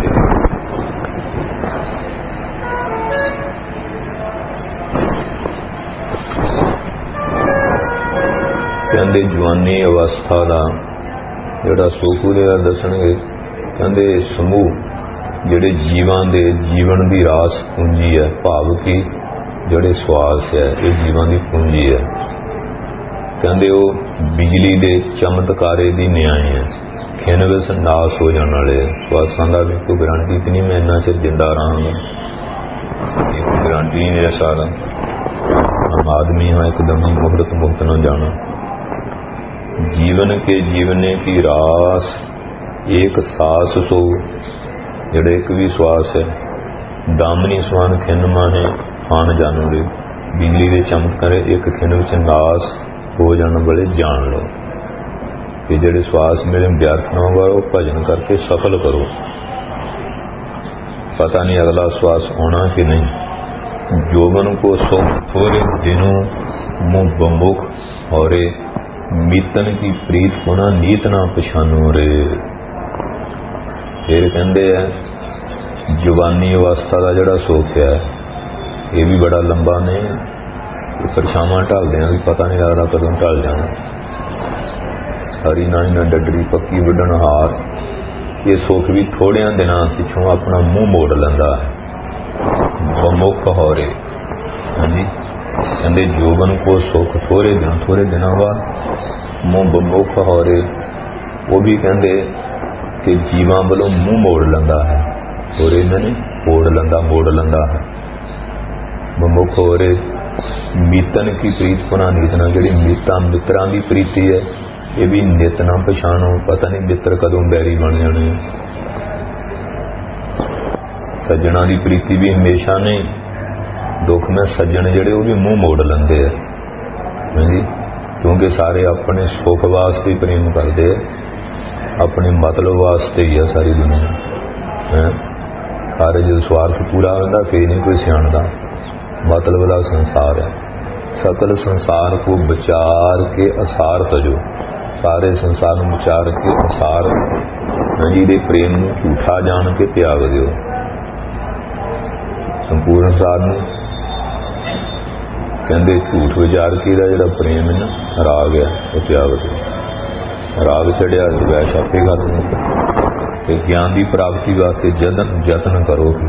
Speaker 1: ਕਹਿੰਦੇ ਜਵਾਨੀ ਅਵਸਥਾ ਦਾ ਜਿਹੜਾ ਸੋਖੂਲੇ ਦਾ ਦੱਸਣਗੇ। ਕਹਿੰਦੇ ਸਮੂਹ ਜਿਹੜੇ ਜੀਵਾਂ ਦੇ ਜੀਵਨ ਦੀ ਰਾਸ ਪੂੰਜੀ ਹੈ, ਭਾਵ ਕਿ ਜਿਹੜੇ ਸਵਾਸ ਹੈ ਇਹ ਜੀਵਾਂ ਦੀ ਪੂੰਜੀ ਹੈ। ਕਹਿੰਦੇ ਉਹ ਬਿਜਲੀ ਦੇ ਚਮਤਕਾਰੇ ਦੀ ਨਿਆਏ ਹੈ, ਖਿਨ ਵਿੱਚ ਨਾਸ ਹੋ ਜਾਣ ਵਾਲੇ ਸਵਾਸਾਂ ਦਾ ਵੀ ਕੋਈ ਗਰੰਟੀ ਤੇ ਨਹੀਂ ਮੈਂ ਇੰਨਾ ਚਿਰ ਜਿੰਦਾ ਰਹਾਂਗਾ, ਇਹ ਕੋਈ ਗਰੰਟੀ ਨਹੀਂ ਹੈ। ਸਾਰਾ ਆਦਮੀ ਹਾਂ ਇੱਕਦਮ ਹੀ ਮੁਹਰਤ ਮੁਕਤ ਨਾ ਜਾਣਾ। जीवन के जीवने की रास एक सास सो, जेड़ा एक भी श्वास है, दामनी समान खिन माने खान जानो रे। बिजली के चमत्कार एक खिन विच नास हो जाने वाले जान लो कि जेड़े श्वास मेरे व्यर्थ ना होगा वो भजन करके सफल करो। पता नहीं अगला श्वास होना कि नहीं। जोबन को सो थोड़े दिनों मुँह बमुख और मीतन की प्रीत होना नीत ना पछानो रे। फिर कहते हैं जवानी अवस्था का जड़ा सोख है ये भी बड़ा लंबा ने, ਪਰਛਾਵਾਂ ਢਲਦਿਆਂ ਵੀ ਪਤਾ ਨਹੀਂ ਲੱਗਦਾ ਕਦੋਂ ਢਲ ਜਾਣਾ। ਹਰੀ ਨਾਈ ਨਾ ਡੱਡਰੀ ਪੱਕੀ ਵੱਢਣ ਹਾਰ, ਇਹ ਸੁੱਖ ਵੀ ਥੋੜ੍ਹਿਆਂ ਦਿਨਾਂ ਪਿੱਛੋਂ ਆਪਣਾ ਮੂੰਹ ਮੋੜ ਲੈਂਦਾ ਹੈ। ਬਮੁੱਖ ਹੋਰੇ, ਹਾਂਜੀ ਕਹਿੰਦੇ ਜੋਬਨ ਕੋ ਸੁੱਖ ਥੋੜ੍ਹੇ ਦਿਨਾਂ ਬਾਅਦ ਮੂੰਹ ਬਮੁੱਖ ਹੋਰੇ, ਉਹ ਵੀ ਕਹਿੰਦੇ ਕਿ ਜੀਵਾਂ ਵੱਲੋਂ ਮੂੰਹ ਮੋੜ ਲੈਂਦਾ ਹੈ। ਹੋਰੇ ਇਹਨਾਂ ਨੇ ਮੋੜ ਲੈਂਦਾ ਹੈ। ਬਮੁੱਖ ਹੋਰੇ ਮੀਤਨ ਕੀ ਪ੍ਰੀਤ ਪੁਨਾ ਨੀਤਨਾ, ਜਿਹੜੀ ਮੀਤਾਂ ਮਿੱਤਰਾਂ ਦੀ ਪ੍ਰੀਤੀ ਹੈ ਇਹ ਵੀ ਨਿਤ ਨਾ ਪਛਾਣੋ, ਪਤਾ ਨਹੀਂ ਮਿੱਤਰ ਕਦੋਂ ਬੈਰੀ ਬਣ ਜਾਣੇ। ਸੱਜਣਾ ਦੀ ਪ੍ਰੀਤੀ ਵੀ ਹਮੇਸ਼ਾ ਨਹੀਂ, ਦੁੱਖ में ਸੱਜਣ ਜਿਹੜੇ ਉਹ ਵੀ ਮੂੰਹ ਮੋੜ ਲੈਂਦੇ ਆ, ਹਾਂਜੀ, ਕਿਉਂਕਿ ਸਾਰੇ ਆਪਣੇ ਸੁੱਖ ਵਾਸਤੇ ਪ੍ਰੇਮ ਕਰਦੇ ਆ, ਆਪਣੇ ਮਤਲਬ ਵਾਸਤੇ ਹੀ ਆ ਸਾਰੀ ਦੁਨੀਆ। ਸਾਰੇ ਜਦੋਂ ਸਵਾਰਥ ਪੂਰਾ ਹੁੰਦਾ ਫੇਰ ਨਹੀਂ ਕੋਈ ਸਿਆਣਦਾ। ਮਤਲਬ ਵਾਲਾ ਸੰਸਾਰ ਹੈ। ਸਕਲ ਸੰਸਾਰ ਕੋ ਵਿਚਾਰ ਕੇ ਅਸਾਰ ਤਜੋ, ਸਾਰੇ ਸੰਸਾਰ ਨੂੰ ਵਿਚਾਰ ਕੇ ਅਸਾਰ ਜੀ ਦੇ ਪ੍ਰੇਮ ਨੂੰ ਝੂਠਾ ਜਾਣ ਕੇ ਤਿਆਗ ਦਿਓ। ਸੰਪੂਰਨ ਸਾਰ ਨੂੰ ਕਹਿੰਦੇ ਝੂਠ ਵਿਚਾਰ ਕੇ ਦਾ ਜਿਹੜਾ ਪ੍ਰੇਮ ਹੈ ਨਾ, ਰਾਗ ਹੈ, ਉਹ ਤਿਆਗ ਦਿਓ। ਰਾਗ ਚੜਿਆ ਦਵੈਸ਼ ਆਪੇ ਖਤਮ ਤੇ ਗਿਆਨ ਦੀ ਪ੍ਰਾਪਤੀ ਵਾਸਤੇ ਯਤਨ ਕਰੋ ਕਿ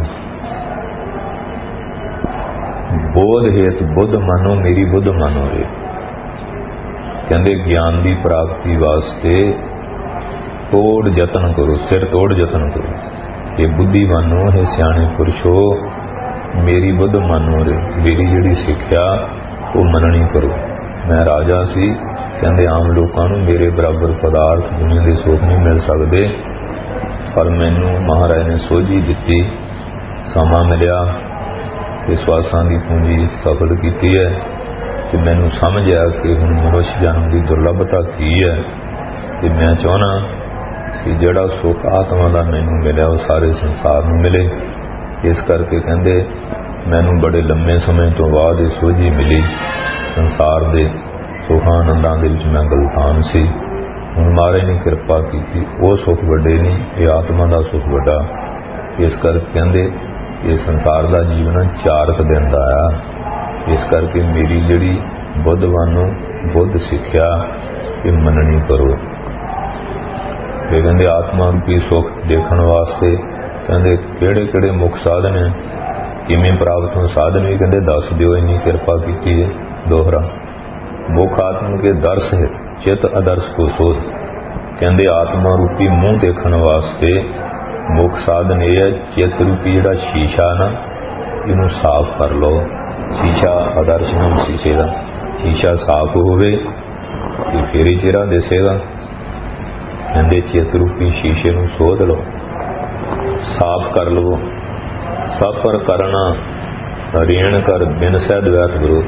Speaker 1: ਬੋਧ ਹੇਤ ਬੁੱਧ ਮਾਨੋ, ਮੇਰੀ ਬੁੱਧ ਮਾਨੋ ਰੇ। ਕਹਿੰਦੇ ਗਿਆਨ ਦੀ ਪ੍ਰਾਪਤੀ ਵਾਸਤੇ ਤੋੜ ਯਤਨ ਕਰੋ, ਸਿਰ ਤੋੜ ਯਤਨ ਕਰੋ। ਇਹ ਬੁੱਧੀਵਾਨੋ, ਇਹ ਸਿਆਣੇ ਪੁਰਸ਼ੋ, ਮੇਰੀ ਬੁੱਧ ਮਾਨੋ ਰੇ, ਮੇਰੀ ਜਿਹੜੀ ਸਿੱਖਿਆ ਉਹ ਮੰਨਣੀ ਕਰੋ। ਮੈਂ ਰਾਜਾ ਸੀ, ਕਹਿੰਦੇ ਆਮ ਲੋਕਾਂ ਨੂੰ ਮੇਰੇ ਬਰਾਬਰ ਪਦਾਰਥ ਦੁਨੀਆ ਦੇ ਸੁੱਖ ਨਹੀਂ ਮਿਲ ਸਕਦੇ, ਪਰ ਮੈਨੂੰ ਮਹਾਰਾਜ ਨੇ ਸੋਝੀ ਦਿੱਤੀ, ਸਮਾਂ ਮਿਲਿਆ, ਵਿਸ਼ਵਾਸਾਂ ਦੀ ਪੂੰਜੀ ਸਫਲ ਕੀਤੀ ਹੈ ਤੇ ਮੈਨੂੰ ਸਮਝ ਆਇਆ ਕਿ ਹੁਣ ਮਨੁੱਖ ਜਨਮ ਦੀ ਦੁਰਲਭਤਾ ਕੀ ਹੈ ਤੇ ਮੈਂ ਚਾਹੁੰਦਾ ਕਿ ਜਿਹੜਾ ਸੁੱਖ ਆਤਮਾ ਦਾ ਮੈਨੂੰ ਮਿਲਿਆ ਉਹ ਸਾਰੇ ਸੰਸਾਰ ਨੂੰ ਮਿਲੇ। ਇਸ ਕਰਕੇ ਕਹਿੰਦੇ ਮੈਨੂੰ ਬੜੇ ਲੰਮੇ ਸਮੇਂ ਤੋਂ ਬਾਅਦ ਇਹ ਸੋਝੀ ਮਿਲੀ। ਸੰਸਾਰ ਦੇ ਸੁੱਖਾਂ ਆਨੰਦਾਂ ਦੇ ਵਿੱਚ ਮੈਂ ਗਲਤਾਨ ਸੀ, ਹੁਣ ਮਹਾਰਾਜ ਨੇ ਕਿਰਪਾ ਕੀਤੀ, ਉਹ ਸੁੱਖ ਵੱਡੇ ਨਹੀਂ, ਇਹ ਆਤਮਾ ਦਾ ਸੁੱਖ ਵੱਡਾ। ਇਸ ਕਰਕੇ ਕਹਿੰਦੇ ਇਹ ਸੰਸਾਰ ਦਾ ਜੀਵਨ 4 ਦਿਨ ਦਾ ਆ। ਇਸ ਕਰਕੇ ਮੇਰੀ ਜਿਹੜੀ ਬੁੱਧਵਾਨੋਂ ਬੁੱਧ ਸਿੱਖਿਆ ਇਹ ਮੰਨਣੀ ਕਰੋ। ਇਹ ਕਹਿੰਦੇ ਆਤਮਾ ਰੂਪੀ ਸੁੱਖ ਦੇਖਣ ਵਾਸਤੇ ਕਹਿੰਦੇ ਕਿਹੜੇ ਕਿਹੜੇ ਮੁੱਖ ਸਾਧਨ ਹੈ, ਕਿਵੇਂ ਪ੍ਰਾਪਤ ਹੋ ਸਾਧਨ ਵੀ ਕਹਿੰਦੇ ਦੱਸ ਦਿਓ, ਇੰਨੀ ਕਿਰਪਾ ਕੀਤੀ ਹੈ। ਦੋਹਰਾ ਮੁੱਖ ਆਤਮ ਕੇ ਦਰਸ ਹੈ, ਚਿਤ ਅਦਰਸ ਕੋ ਸੋਧ। ਕਹਿੰਦੇ ਆਤਮਾ ਰੂਪੀ ਮੂੰਹ ਦੇਖਣ ਵਾਸਤੇ ਮੁੱਖ ਸਾਧਨ ਇਹ ਹੈ, ਚਿੱਤ ਰੂਪੀ ਜਿਹੜਾ ਸ਼ੀਸ਼ਾ ਨਾ ਇਹਨੂੰ ਸਾਫ਼ ਕਰ ਲਓ। ਸ਼ੀਸ਼ਾ ਆਦਰਸ਼ ਨਾਮ ਸ਼ੀਸ਼ੇ ਦਾ, ਸ਼ੀਸ਼ਾ ਸਾਫ਼ ਹੋਵੇ ਤੇ ਫਿਰ ਹੀ ਚਿਹਰਾ ਦਿਸੇਗਾ। ਕਹਿੰਦੇ ਚਿੱਤ ਰੂਪੀ ਸ਼ੀਸ਼ੇ ਨੂੰ ਸੋਧ ਲਓ, ਸਾਫ਼ ਕਰ ਲਵੋ। ਸਫਰ ਕਰਨਾ ਰੇਣ ਕਰ ਬਿਨ ਸਹਿ ਦਵੈਤ ਵਿਰੋਧ।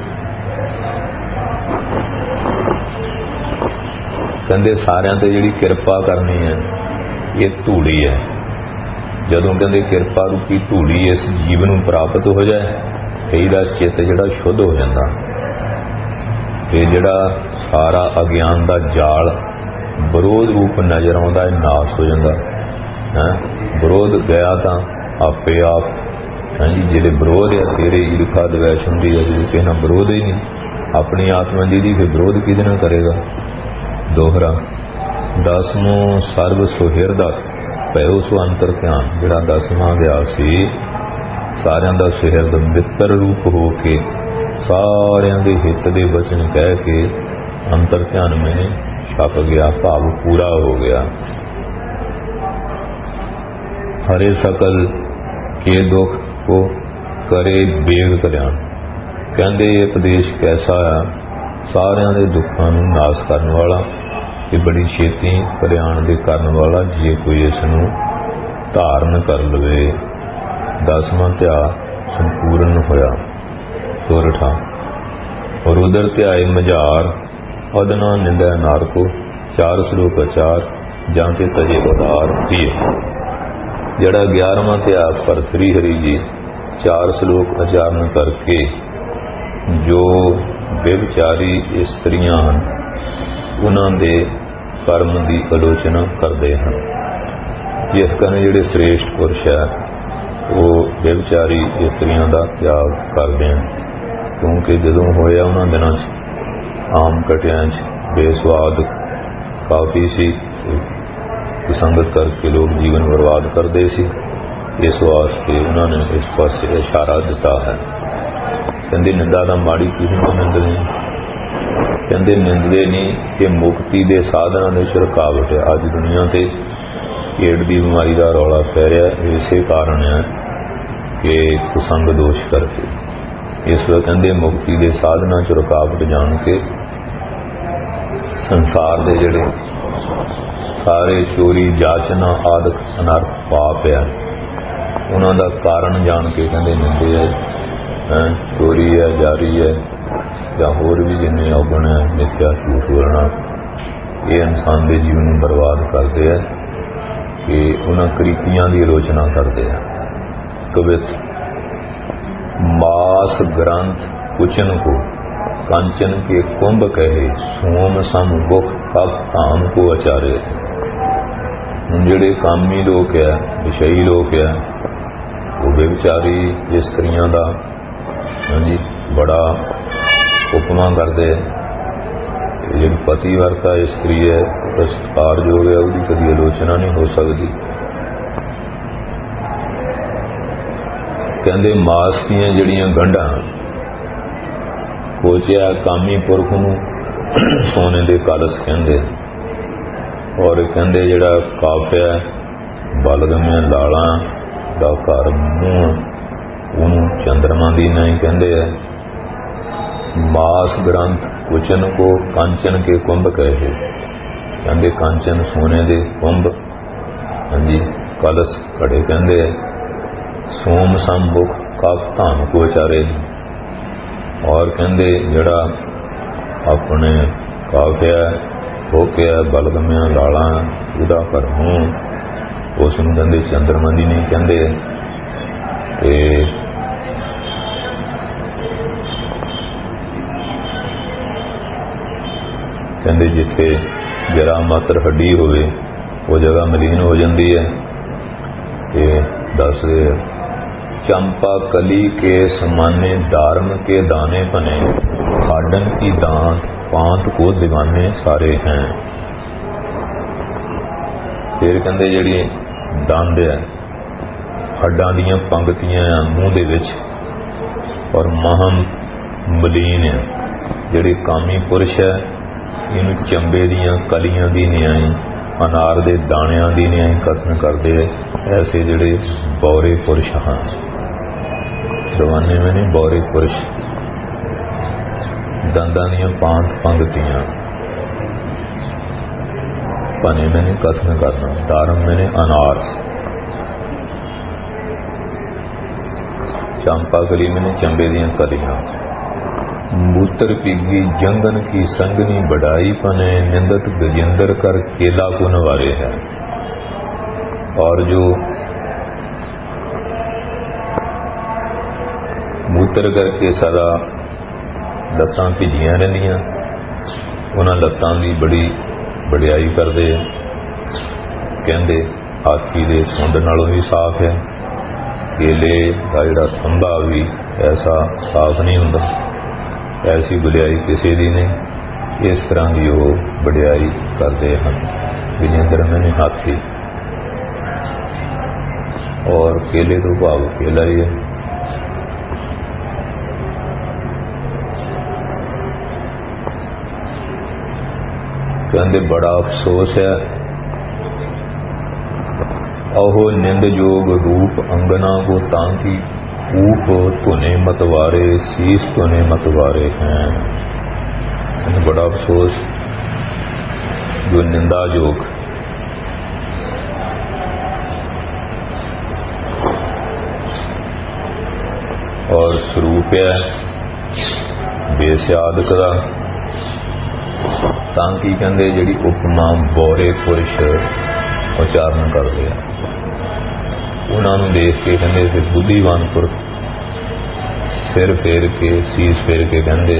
Speaker 1: ਕਹਿੰਦੇ ਸਾਰਿਆਂ ਤੇ ਜਿਹੜੀ ਕਿਰਪਾ ਕਰਨੀ ਹੈ ਇਹ ਧੂੜੀ ਹੈ। ਜਦੋਂ ਕਹਿੰਦੇ ਕਿਰਪਾ ਰੂਪੀ ਧੂੜੀ ਇਸ ਜੀਵ ਨੂੰ ਪ੍ਰਾਪਤ ਹੋ ਜਾਏ ਤੇ ਇਹਦਾ ਚਿੱਤ ਜਿਹੜਾ ਸ਼ੁੱਧ ਹੋ ਜਾਂਦਾ, ਤੇ ਜਿਹੜਾ ਸਾਰਾ ਅਗਿਆਨ ਦਾ ਜਾਲ ਵਿਰੋਧ ਰੂਪ ਨਜ਼ਰ ਆਉਂਦਾ ਹੈ ਨਾਸ਼ ਹੋ ਜਾਂਦਾ ਹੈ। ਵਿਰੋਧ ਗਿਆ ਤਾਂ ਆਪੇ ਆਪ, ਹਾਂਜੀ, ਜਿਹੜੇ ਵਿਰੋਧ ਹੈ ਤੇਰੇ ਈਰਖਾ ਦਵੈਸ਼ ਹੁੰਦੀ ਹੈ, ਜਿਹਦੇ ਕਿਸੇ ਨਾਲ ਵਿਰੋਧ ਹੀ ਨਹੀਂ, ਆਪਣੀ ਆਤਮਾ ਦੀ ਫਿਰ ਵਿਰੋਧ ਕਿਹਦੇ ਨਾਲ ਕਰੇਗਾ। ਦੋਹਰਾ ਦਸਮੋਂ ਸਰਬ ਸੁਹਿਰਦਾ ਭਇਓ ਸੋ ਅੰਤਰ ਧਿਆਨ। ਜਿਹੜਾ 10ਵਾਂ ਅਧਿਆਸ ਸੀ ਸਾਰਿਆਂ ਦਾ ਸੁਹਿਰਦ ਮਿੱਤਰ ਰੂਪ ਹੋ ਕੇ ਸਾਰਿਆਂ ਦੇ ਹਿੱਤ ਦੇ ਵਚਨ ਕਹਿ ਕੇ ਅੰਤਰ ਧਿਆਨ में ਛਪ ਗਿਆ, ਭਾਵ ਪੂਰਾ ਹੋ ਗਿਆ। ਹਰੇ ਸਕਲ ਕੇ ਦੁੱਖ ਕੋ ਕਰੇ ਬੇਗ ਕਲਿਆਣ। ਕਹਿੰਦੇ ਇਹ ਉਪਦੇਸ਼ ਕੈਸਾ ਆ, ਸਾਰਿਆਂ ਦੇ ਦੁੱਖਾਂ ਨੂੰ ਨਾਸ਼ ਕਰਨ ਵਾਲਾ ਤੇ ਬੜੀ ਛੇਤੀ ਕਲਿਆਣ ਦੇ ਕਰਨ ਵਾਲਾ, ਜੇ ਕੋਈ ਇਸ ਨੂੰ ਧਾਰਨ ਕਰ ਲਵੇ। 10ਵਾਂ ਧਿਆ ਸੰਪੂਰਨ ਹੋਇਆ। ਸੋਰਠਾ ਰੁਦਰ ਧਿਆਏ ਮਝਾਰ ਅਦਨਾ ਨਿੰਦੈ ਨਾਰਕੋ। 4 ਸ਼ਲੋਕ ਅਚਾਰ ਜਾਂ ਤੇ ਤਜੇ ਉਦਾਰ 30। ਜਿਹੜਾ 11ਵਾਂ ਧਿਆ ਭਰਤਰੀ ਹਰੀ ਜੀ 4 ਸ਼ਲੋਕ ਉਚਾਰਨ ਕਰਕੇ ਜੋ ਬੇਵਿਚਾਰੀ ਇਸਤਰੀਆਂ ਹਨ ਉਹਨਾਂ ਦੇ ਕਰਮ ਦੀ ਆਲੋਚਨਾ ਕਰਦੇ ਹਨ। ਜਿਸ ਕਾਰਨ ਜਿਹੜੇ ਸ੍ਰੇਸ਼ਟ ਪੁਰਸ਼ ਹੈ ਉਹ ਬੇਵਿਚਾਰੀ ਇਸਤਰੀਆਂ ਦਾ ਤਿਆਗ ਕਰਦੇ ਹਨ। क्योंकि जदों होया उन्हां दिनां आम कटियां बेसवाद काफ़ी सी, संगत करके लोग जीवन बर्बाद करते सी। इस वास्ते उन्होंने इस पास इशारा दिता है। कहते निंदा दा माड़ी किसी को निंद नहीं, कहते निंदते नहीं कि मुक्ति के साधना ने रुकावट है। अज दुनिया से पेट की बीमारी का रौला पै रहा, इसे कारण है कि कुसंग दोष करके। इस वे कहते मुक्ति के साधना च रुकावट जान के संसार के जड़े सारे चोरी जाचना आदि अनर्थ पाप है, उन्हों का कारण जान के कहते निंदे है। चोरी है, जारी है, या होर भी जिन्हें अवगुण है, मिथ्या झूठ बोलना, ये इंसान के जीवन में बर्बाद करते हैं कि उन्होंने करीतियां की आलोचना करते हैं। कवित मास ग्रंथ कुचन को कंचन के कुंभ कहे, सोम सम बुख कप धाम को अचारे। जिहड़े कामी लोग है, विषयी लोग है, वो बेविचारी स्त्रियां का जी बड़ा उपमा करते। जी पति वर्ता स्त्री है, सत्कारयोग है, उसकी कभी आलोचना नहीं हो सकती। कहते मास दियां जिहड़ियां गंढां कोचिया कामी पुरख नूं सोने दे कलश कहंदे, और कहंदे जिहड़ा काफिया बलगमियां लालां दा घर मूंह उहनूं चंद्रमा दी नहीं कहंदे है। मास ग्रंथ कुचन को कांचन के कुंभ कहे, कहते कांचन सोने दे कुंभ, हाँ जी कलश घड़े कहते है। सोम संबुख कप धाम को अचारे, और कहते जड़ा अपने काफिया ठोकिया बलगमिया लाला उदा घर मूँह उसनूं कहते चंद्रमा दी नहीं कहते। कहते जिथे जरा मात्र हड्डी होवे वो जगह मलीन हो जाती है। दस चंपा कली के समाने दारम के दाने बने, खाडन की दांत पांत को दीवाने सारे हैं। फिर कहते जी दंद है, हड्डां दियां पंगतियां मूँह दे विच, और महम मलीन है। जिहड़े कामी पुरुष है इन चंबे दियां कलियां दी न्याई, अनार दे दाणियां दी न्याई कथन करते हैं। ऐसे जिहड़े बौरे पुरुष हैं, दवाने में नहीं बौरे पुरुष, दंदां दियां पांत पंगतियां, पने में नहीं कथन करना, दारम में नहीं अनार, चंपा कली में नहीं चंबे दियां कलियां। मूत्र पीगी जंगन की संगनी बढ़ाई पने, निंदत गजेंद्र कर केला को नवारे है। और जो मूत्र करके सदा लत्तां भिजियां रहिंदियां, उन्हां लत्तां की बड़ी वडियाई करते। कहते हाथी दे सुंड नालों भी साफ है, केले का जिहड़ा खंभा भी ऐसा साफ नहीं हुंदा। ऐसी वडियाई किसी दी नहीं, इस तरह की वो वडियाई करते हैं। गजेंद्र मैंने हाथी, और केले तो भाव केला ही है। कहते बड़ा अफसोस है, अहो निंद योग रूप अंगना को तांकी ऊप धुने मतवारे, शीश धुने मतवारे हैं। बड़ा अफसोस जो निंदा योग और स्वरूप है बेस्यादक का, ताकि कहते जी उपमा बौरे पुरुष उचारण करते हैं। उन्होंने देख के कहते फिर बुद्धिवान पुरुष सिर फेर के शीश फेर के कहते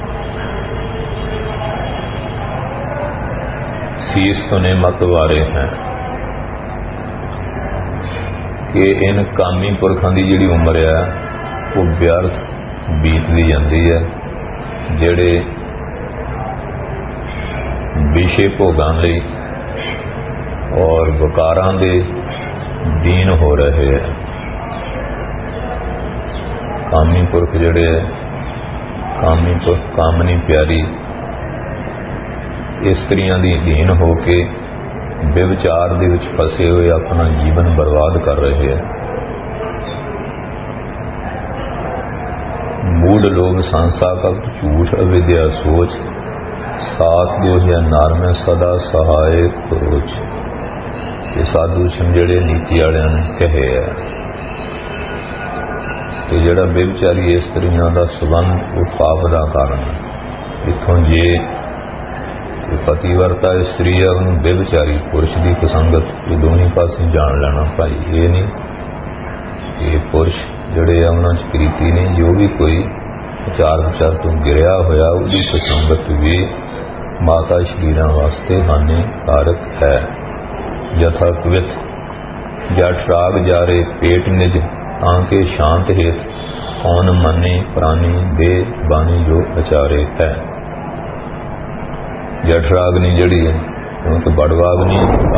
Speaker 1: शीश तो ने मत वारे हैं कि इन कामी पुरखों की जिहड़ी उम्र है वो व्यर्थ बीतती जाती है। जिहड़े विषे भोगां लई और विकारां दे दीन हो रहे हैं। कामी पुरख जिहड़े कामी पुरख कामनी प्यारी इस्त्रियां दी अधीन होके बेविचार दे विच फसे हुए अपना जीवन बर्बाद कर रहे हैं। मूढ़ लोग संसा कपट झूठ अविद्या सोच सात दोहिया नार में सदा सहाय क्रोच। ये साधु समझे नीति वालियां ने कहे है कि जिहड़ा बेविचारी इस्त्रियां दा संबंध वो पाप दा कारण है। इत्थों जे पतिवर्ता स्त्री है उन्होंने बेविचारी पुरुष की पसंगत ये दोनों पासे जान लेना भाई। ये नहीं ये पुरुष जड़े उन्होंने प्रीति नहीं जो भी कोई विचार विचार तो गिरया होया उसकी पसंगत भी माता शरीर वास्ते हानिकारक है। यथा कवित जट राग जारे पेट निज आंके शांत हेत कौन मने प्राणी दे बानी जो अचारे है। जठराग्नि जड़ी है क्योंकि बड़वाग्नि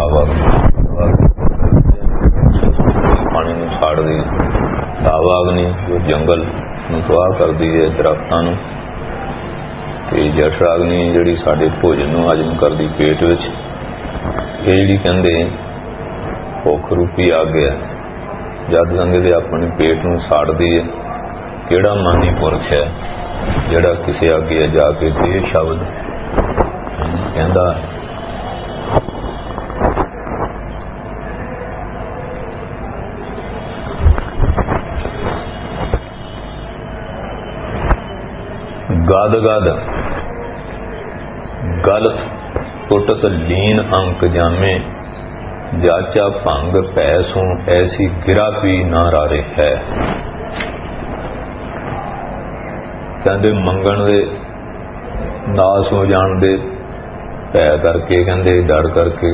Speaker 1: पानी में छाड़ दी, दावाग्नि जो जंगल तबाह कर दी है दरख्तां नूं, ते जठराग्नि जड़ी साडे भोजन नूं हजम कर दी पेट विच। ये जिहड़ी कहंदे भुख रूपी अग है जद संगे अपने पेट नूं साड़दी है। किहड़ा मानी पुरख है जिहड़ा किसी अगे जाके देह शब्द कहता। गद गद गलत टुटत लीन अंक जामे जाचा भंग पैसों ऐसी गिरा भी ना रारे है। कहते मंगण दे नास हो जान दे भै करके कहते डर करके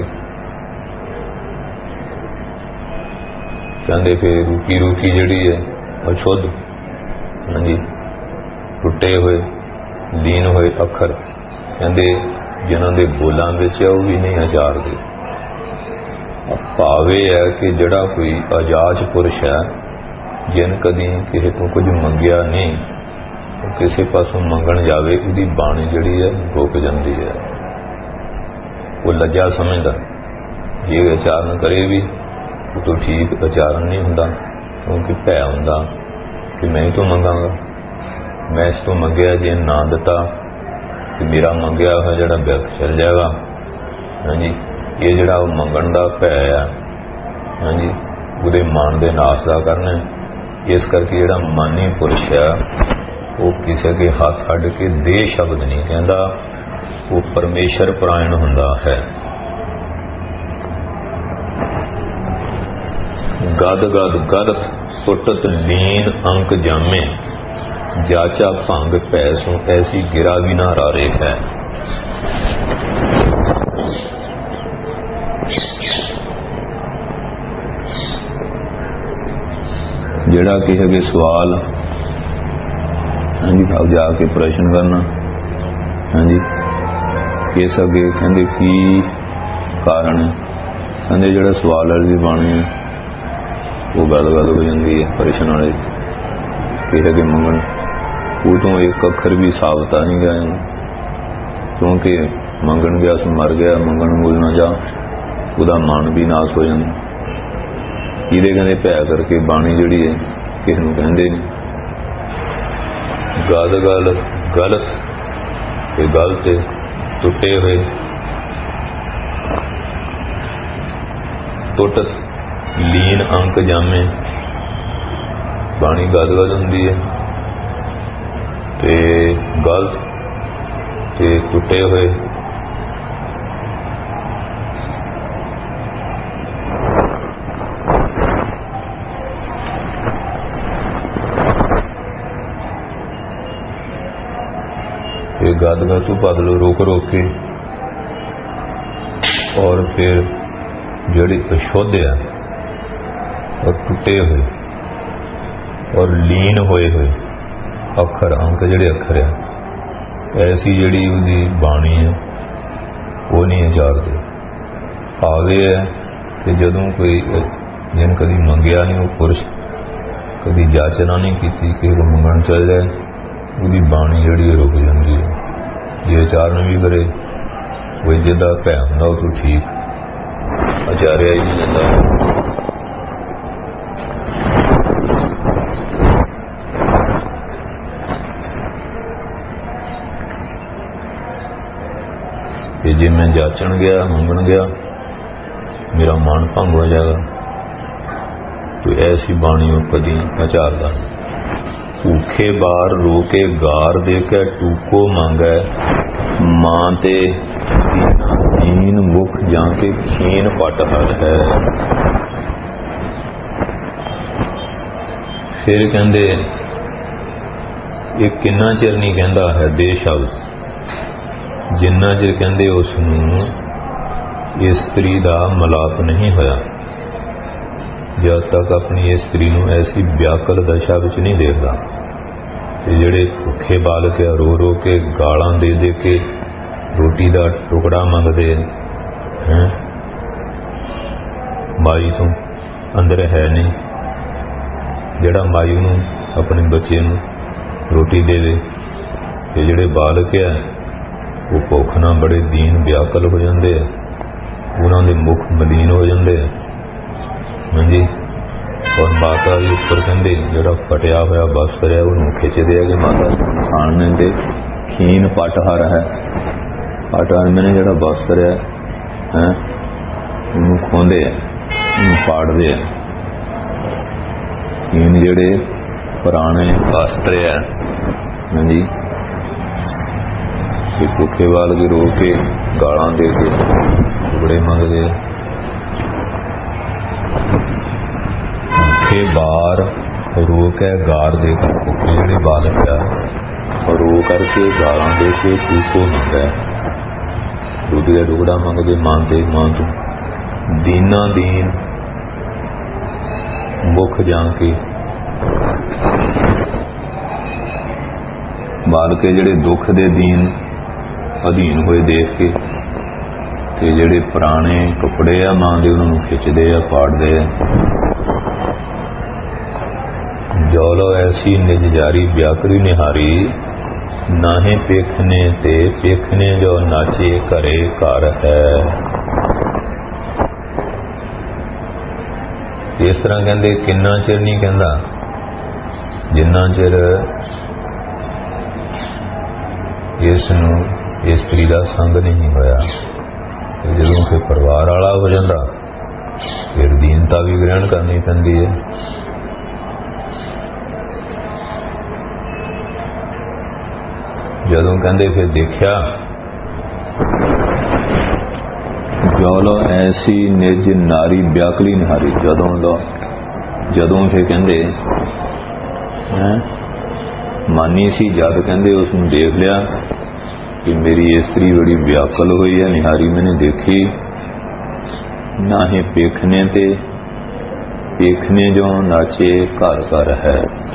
Speaker 1: कहते फिर रूकी रूकी जिहड़ी है अशुद्ध हाँ जी टुटे हुए लीन हुए अखर कहते जिन्हों के बोलों विच वो भी नहीं आचारदे। भाव यह है कि जिहड़ा कोई अजाच पुरुष है जिन कदी किसी तो कुछ मंगिया नहीं किसी पासों मंगण जावे उसकी बाणी जिहड़ी है रुक जाती है। वो लज्जा समझदा ये आचारण करे भी तो ठीक आचारण नहीं हुंदा क्योंकि भै हुंदा कि मैं तो मंगांगा मैं इस तो मंगया जे ना दिता तो मेरा मंगया हुआ जिहड़ा व्यर्थ चल जाएगा। हाँ जी ये जिहड़ा मंगण दा भै है हाँ जी उहदे मन दे नाश दा करना। इस करके जिहड़ा मानी पुरुष है वो किसी के हाथ अड्ड के देह शब्द नहीं कहता वो परमेश्वर परायण हुंदा है। गद गद गलत सुटत लीन अंक जामे जाचा भंग पैसों ऐसी गिरा भी ना रारे है। जिहड़ा किसी के सवाल हाँ जी अब जाके प्रश्न करना हाँ जी किस अगे कहते की कारण कहते जिहड़ा सवाल वाली बाणी है वो गल गल हो जाती है। प्रश्न वाले किसी के मंगण वो तो एक अखर भी साबित नहीं गया क्योंकि मंगण गया सो मर गया मंगण मूल ना जा उसका मन भी नाश हो जाता। ये कहते भै करके बाणी जिहड़ी है किसी नूं कहंदे नहीं। गद गल गलत गलत टुटे हुए टुटत लीन अंक जामे बाणी गद गद हुंदी है ते गलत ते टुटे हुए गद गद तो बदलो रोक रोक के और फिर जड़ी अशुद्ध है और टुटे हुए और लीन होए हुए ਅੱਖਰ ਅੰਕ ਜਿਹੜੇ ਅੱਖਰ ਆ, ਐਸੀ ਜਿਹੜੀ ਉਹਦੀ ਬਾਣੀ ਹੈ ਉਹ ਨਹੀਂ ਉਚਾਰਦੇ। ਆਵੇ ਹੈ ਕਿ ਜਦੋਂ ਕੋਈ ਜਿਨ ਕਦੀ ਮੰਗਿਆ ਨਹੀਂ, ਉਹ ਪੁਰਸ਼ ਕਦੀ ਜਾਚਨਾ ਨਹੀਂ ਕੀਤੀ ਕਿ ਉਹ ਮੰਗਣ ਚੱਲ ਜਾਏ, ਉਹਦੀ ਬਾਣੀ ਜਿਹੜੀ ਰੁਕ ਜਾਂਦੀ ਹੈ। ਜੇ ਉਚਾਰਨ ਵੀ ਕਰੇ ਕੋਈ ਜਿਹਦਾ ਭੈ ਹੁੰਦਾ ਉਹ ਤੋਂ ਠੀਕ ਆਚਾਰਿਆ ਹੀ ਨਹੀਂ ਜਾਂਦਾ। ਕਿ ਜੇ ਮੈਂ ਜਾਚਣ ਗਿਆ, ਮੰਗਣ ਗਿਆ, ਮੇਰਾ ਮਨ ਭੰਗ ਹੋ ਜਾਏਗਾ। तो ऐसी बाणी कदी उचारदा। भूखे बार रोके गार दे के टूको मांगे, मां ते दीन मुख जाके खीन पट हर है। फिर कहंदे ये किन्ना चिर नहीं कहंदा है दे शब्द, जिन्ना चिर कहंदे उसनूं इस्त्री दा मलाप नहीं होया, जब तक अपनी इस्त्री नूं ऐसी व्याकुल दशा विच नहीं देखदा। ते जिहड़े भुखे बालक है रो रो के गालां दे दे के रोटी दा टुकड़ा मंगदे हैं, माई तो अंदर है नहीं, जिहड़ा माई नूं अपने बच्चे नूं रोटी देवे, ते जिहड़े बालक है वो भुख नाल बड़े दीन व्याकुल हो जांदे, उन्हां दे मुख मलीन हो जांदे। हाँ जी। और माता भी उपर कहते जो फटिया हुआ वस्त्र है उन्होंने खिंचते है कि माता खाने दे खीन पटहर है। पटहर मैंने जो वस्त्र है उन्होंने खोंदे है, उन्होंने पाड़ते हैं। खीन जेड़े पुराने वस्त्र है, हाँ जी, भुखे वाल के रो के गालां दे के टुकड़े मंगते हैं। भूखे बार रो के गार दे कर, भूखे जिहड़े बालक आ रो करके गालां दे के टूको मंगदा, रोटी का टुकड़ा मंगदे मां ते मां तो दीना दीन मुख जाके। बालक जिहड़े दुख दे दीन अधीन होए देख के, ते जिहड़े पुराने कपड़े आ मां दे उन्होंने खिंचदे आ, पाड़दे आ। जौलो ऐसी निज जारी व्याकरी निहारी, नाहे पेखने ते पेखने जो नाचे करे कर है। इस तरह कहते किन्ना चिर नहीं कहता, जिन्ना चिर इसनूं इस्त्री का संग नहीं होया। जो फिर परिवार वाला हो जाता फिर दीनता भी ग्रहण करनी पैंदी है। जदों कहंदे फिर देखिया जौलो ऐसी निज नारी व्याकली निहारी, जदों फिर कहंदे मानी सी जद कहंदे उसनूं देख लिया कि मेरी इस्त्री बड़ी व्याकुल हुई है, निहारी मैंने देखी। ना ही पेखने ते पेखने जो नाचे घर घर है।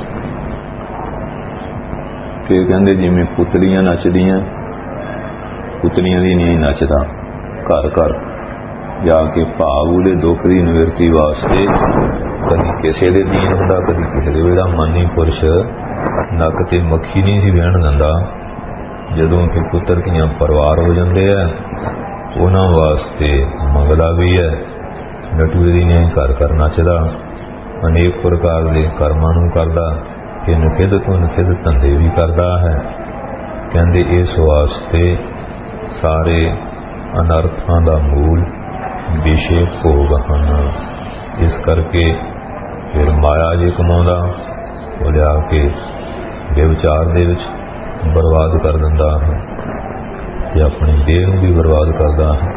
Speaker 1: फिर कहते जिमें पुतलियां नचदियां, पुतलियां दी नहीं नचदा, घर घर जाके भाव उहदे दुख की निवृत्ति वास्ते कभी किसी दे दीन हुंदा, कभी किसी दे। जिहड़ा मानी पुरुष नक ते मक्खी नहीं सी बहण दिंदा, जदों कि पुत्र धीआं परिवार हो जाते हैं उन्हां वास्ते मंगदा भी है, नटूए दी नहीं घर घर नचदा, अनेक प्रकार के कर्मां नूं करदा, कि निखिद तो निखिद धंधे भी करता है। कहते इस वास्ते सारे अनर्थां दा मूल विषय भोग हन। इस करके फिर माया जे कमाउंदा वो लिया के व्यभिचार दे विच बर्बाद कर दिंदा है, ते अपनी देह नूं भी बर्बाद करदा है।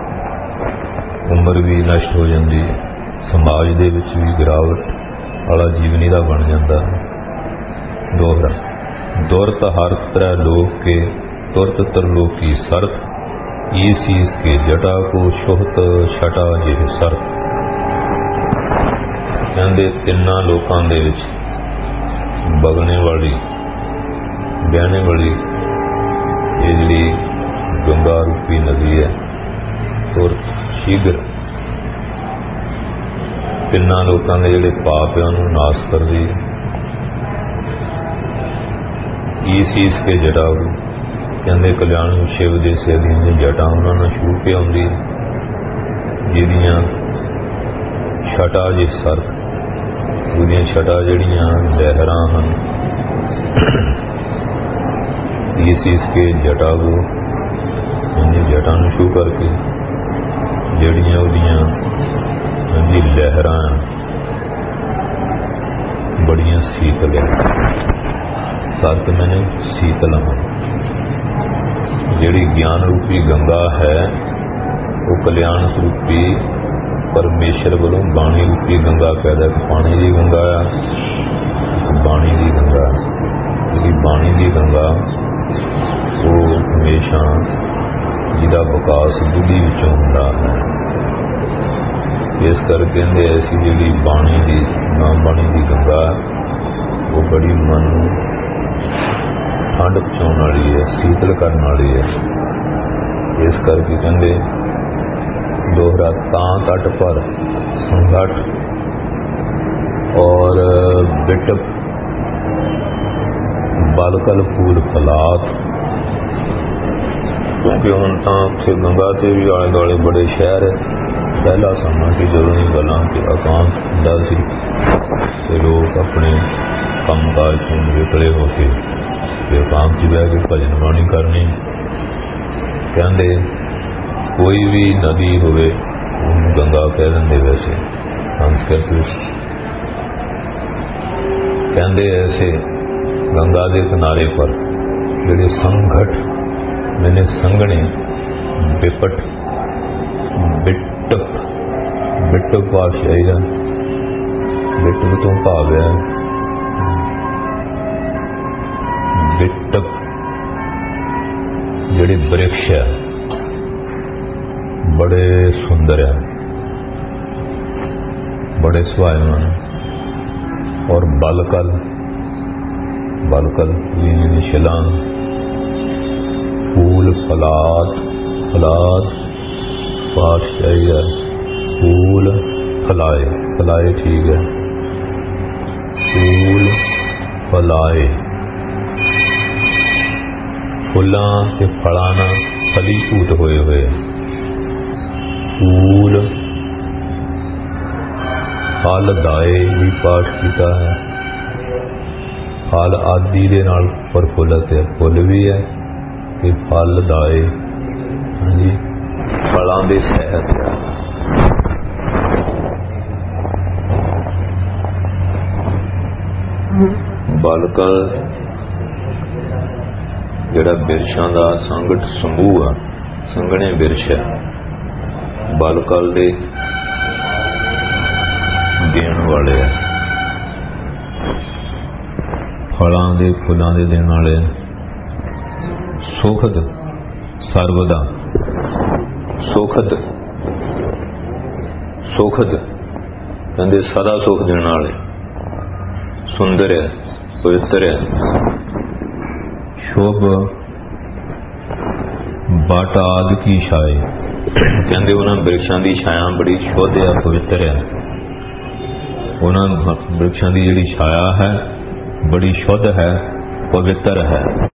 Speaker 1: उम्र भी नष्ट हो जाती है, समाज दे विच भी गिरावट वाला जीवनी दा बन जाता है। दोहरा दुरत हर्थ त्रै लोक के तुरत तरलोकी सरथ, ईसीस के जटा को छुहत छटा जिह सरथ। कहते तिन्ना लोकां दे विच बगने वाली बहने वाली ये जी गंगा रूपी नदी है तुरत शीघ्र तिन्ना लोगों के जिहड़े पाप है उन्होंने नाश कर दी। ईस के जटाऊ कहते कल्याण शिव के सिर दी जटा उन्होंने छू के आउंदी जिहदियां छटा जिस सरक ਉਹਦੀਆਂ ਛਟਾ ਜਿਹੜੀਆਂ ਲਹਿਰਾਂ ਹਨ ਇਸ ਕੇ ਜਟਾ ਕੋ ਉਹਦੀ ਜਟਾ ਨੂੰ ਛੂ ਕਰਕੇ ਜਿਹੜੀਆਂ ਉਹਦੀਆਂ ਉਹਦੀ ਲਹਿਰਾਂ ਬੜੀਆਂ ਸੀਤਲ ਹੈ। ਸਰਕ ਮੈਨੇ ਸੀਤਲ ਹਨ। ਜਿਹੜੀ ਗਿਆਨ ਰੂਪੀ ਗੰਗਾ ਹੈ ਉਹ ਕਲਿਆਣ ਸਰੂਪੀ परमेश्वर वालों बाणी रूपी गंगा पैदा पानी की गंगा बाणी की गंगा जी बाणी की गंगा वो हमेशा जिहदा विकास बुद्धि विचों हुंदा है। इस करके कहते ऐसी जी बाणी की नाम बाणी की गंगा वो बड़ी मन ठंड पहुँचाने वाली है शीतल करने वाली है। इस करके कहते दोहरा तां तट पर संघट और बिटप बालकल फूल फलात क्योंकि हम तो उत्थे गंगा से भी आले दुआले बड़े शहर है। पहला समा कि जो गल्लां कि एकांत हुंदा सी ते लोग अपने काम काज तो निकले होके एकांत च बह के भजन बाणी करनी। कहते कोई भी नदी होवे गंगा कह देंगे वैसे संस्कृत कहते ऐसे गंगा के किनारे पर जिहड़े संघट मैंने संघने बिपट बिटप बिटप पातशाही का बिटप तो भाव है बिटप जिहड़े वृक्ष है बड़े सुंदर है बड़े सुहावन और बालकल बालकल शिलांग फूल फलात फलात पातशाही है फूल फलाए फलाए ठीक है फूल फलाए फुलां ते फलां नाल फलीभूत होए हुए फूल फल दाए भी पाठ किया है फल आदि दे नाल प्रफुल्लित है फुल भी है ते फल दाए हाँ जी फलों के सहित है। बालकल जिहड़ा बिरछां दा संगठ समूह है संघने बिरछ है बालकल दे देण वाले फलां दे फुलां दे देण वाले सुखद सर्वदा सुखद सुखद कहते सदा सुख देण वाले सुंदर है पवित्र है शुभ बट आदि की छाए कहते उन्होंने वृक्षों की छाया बड़ी शुद्ध है पवित्र है। उन्होंने वृक्षों की जिहड़ी छाया है बड़ी शुद्ध है पवित्र है।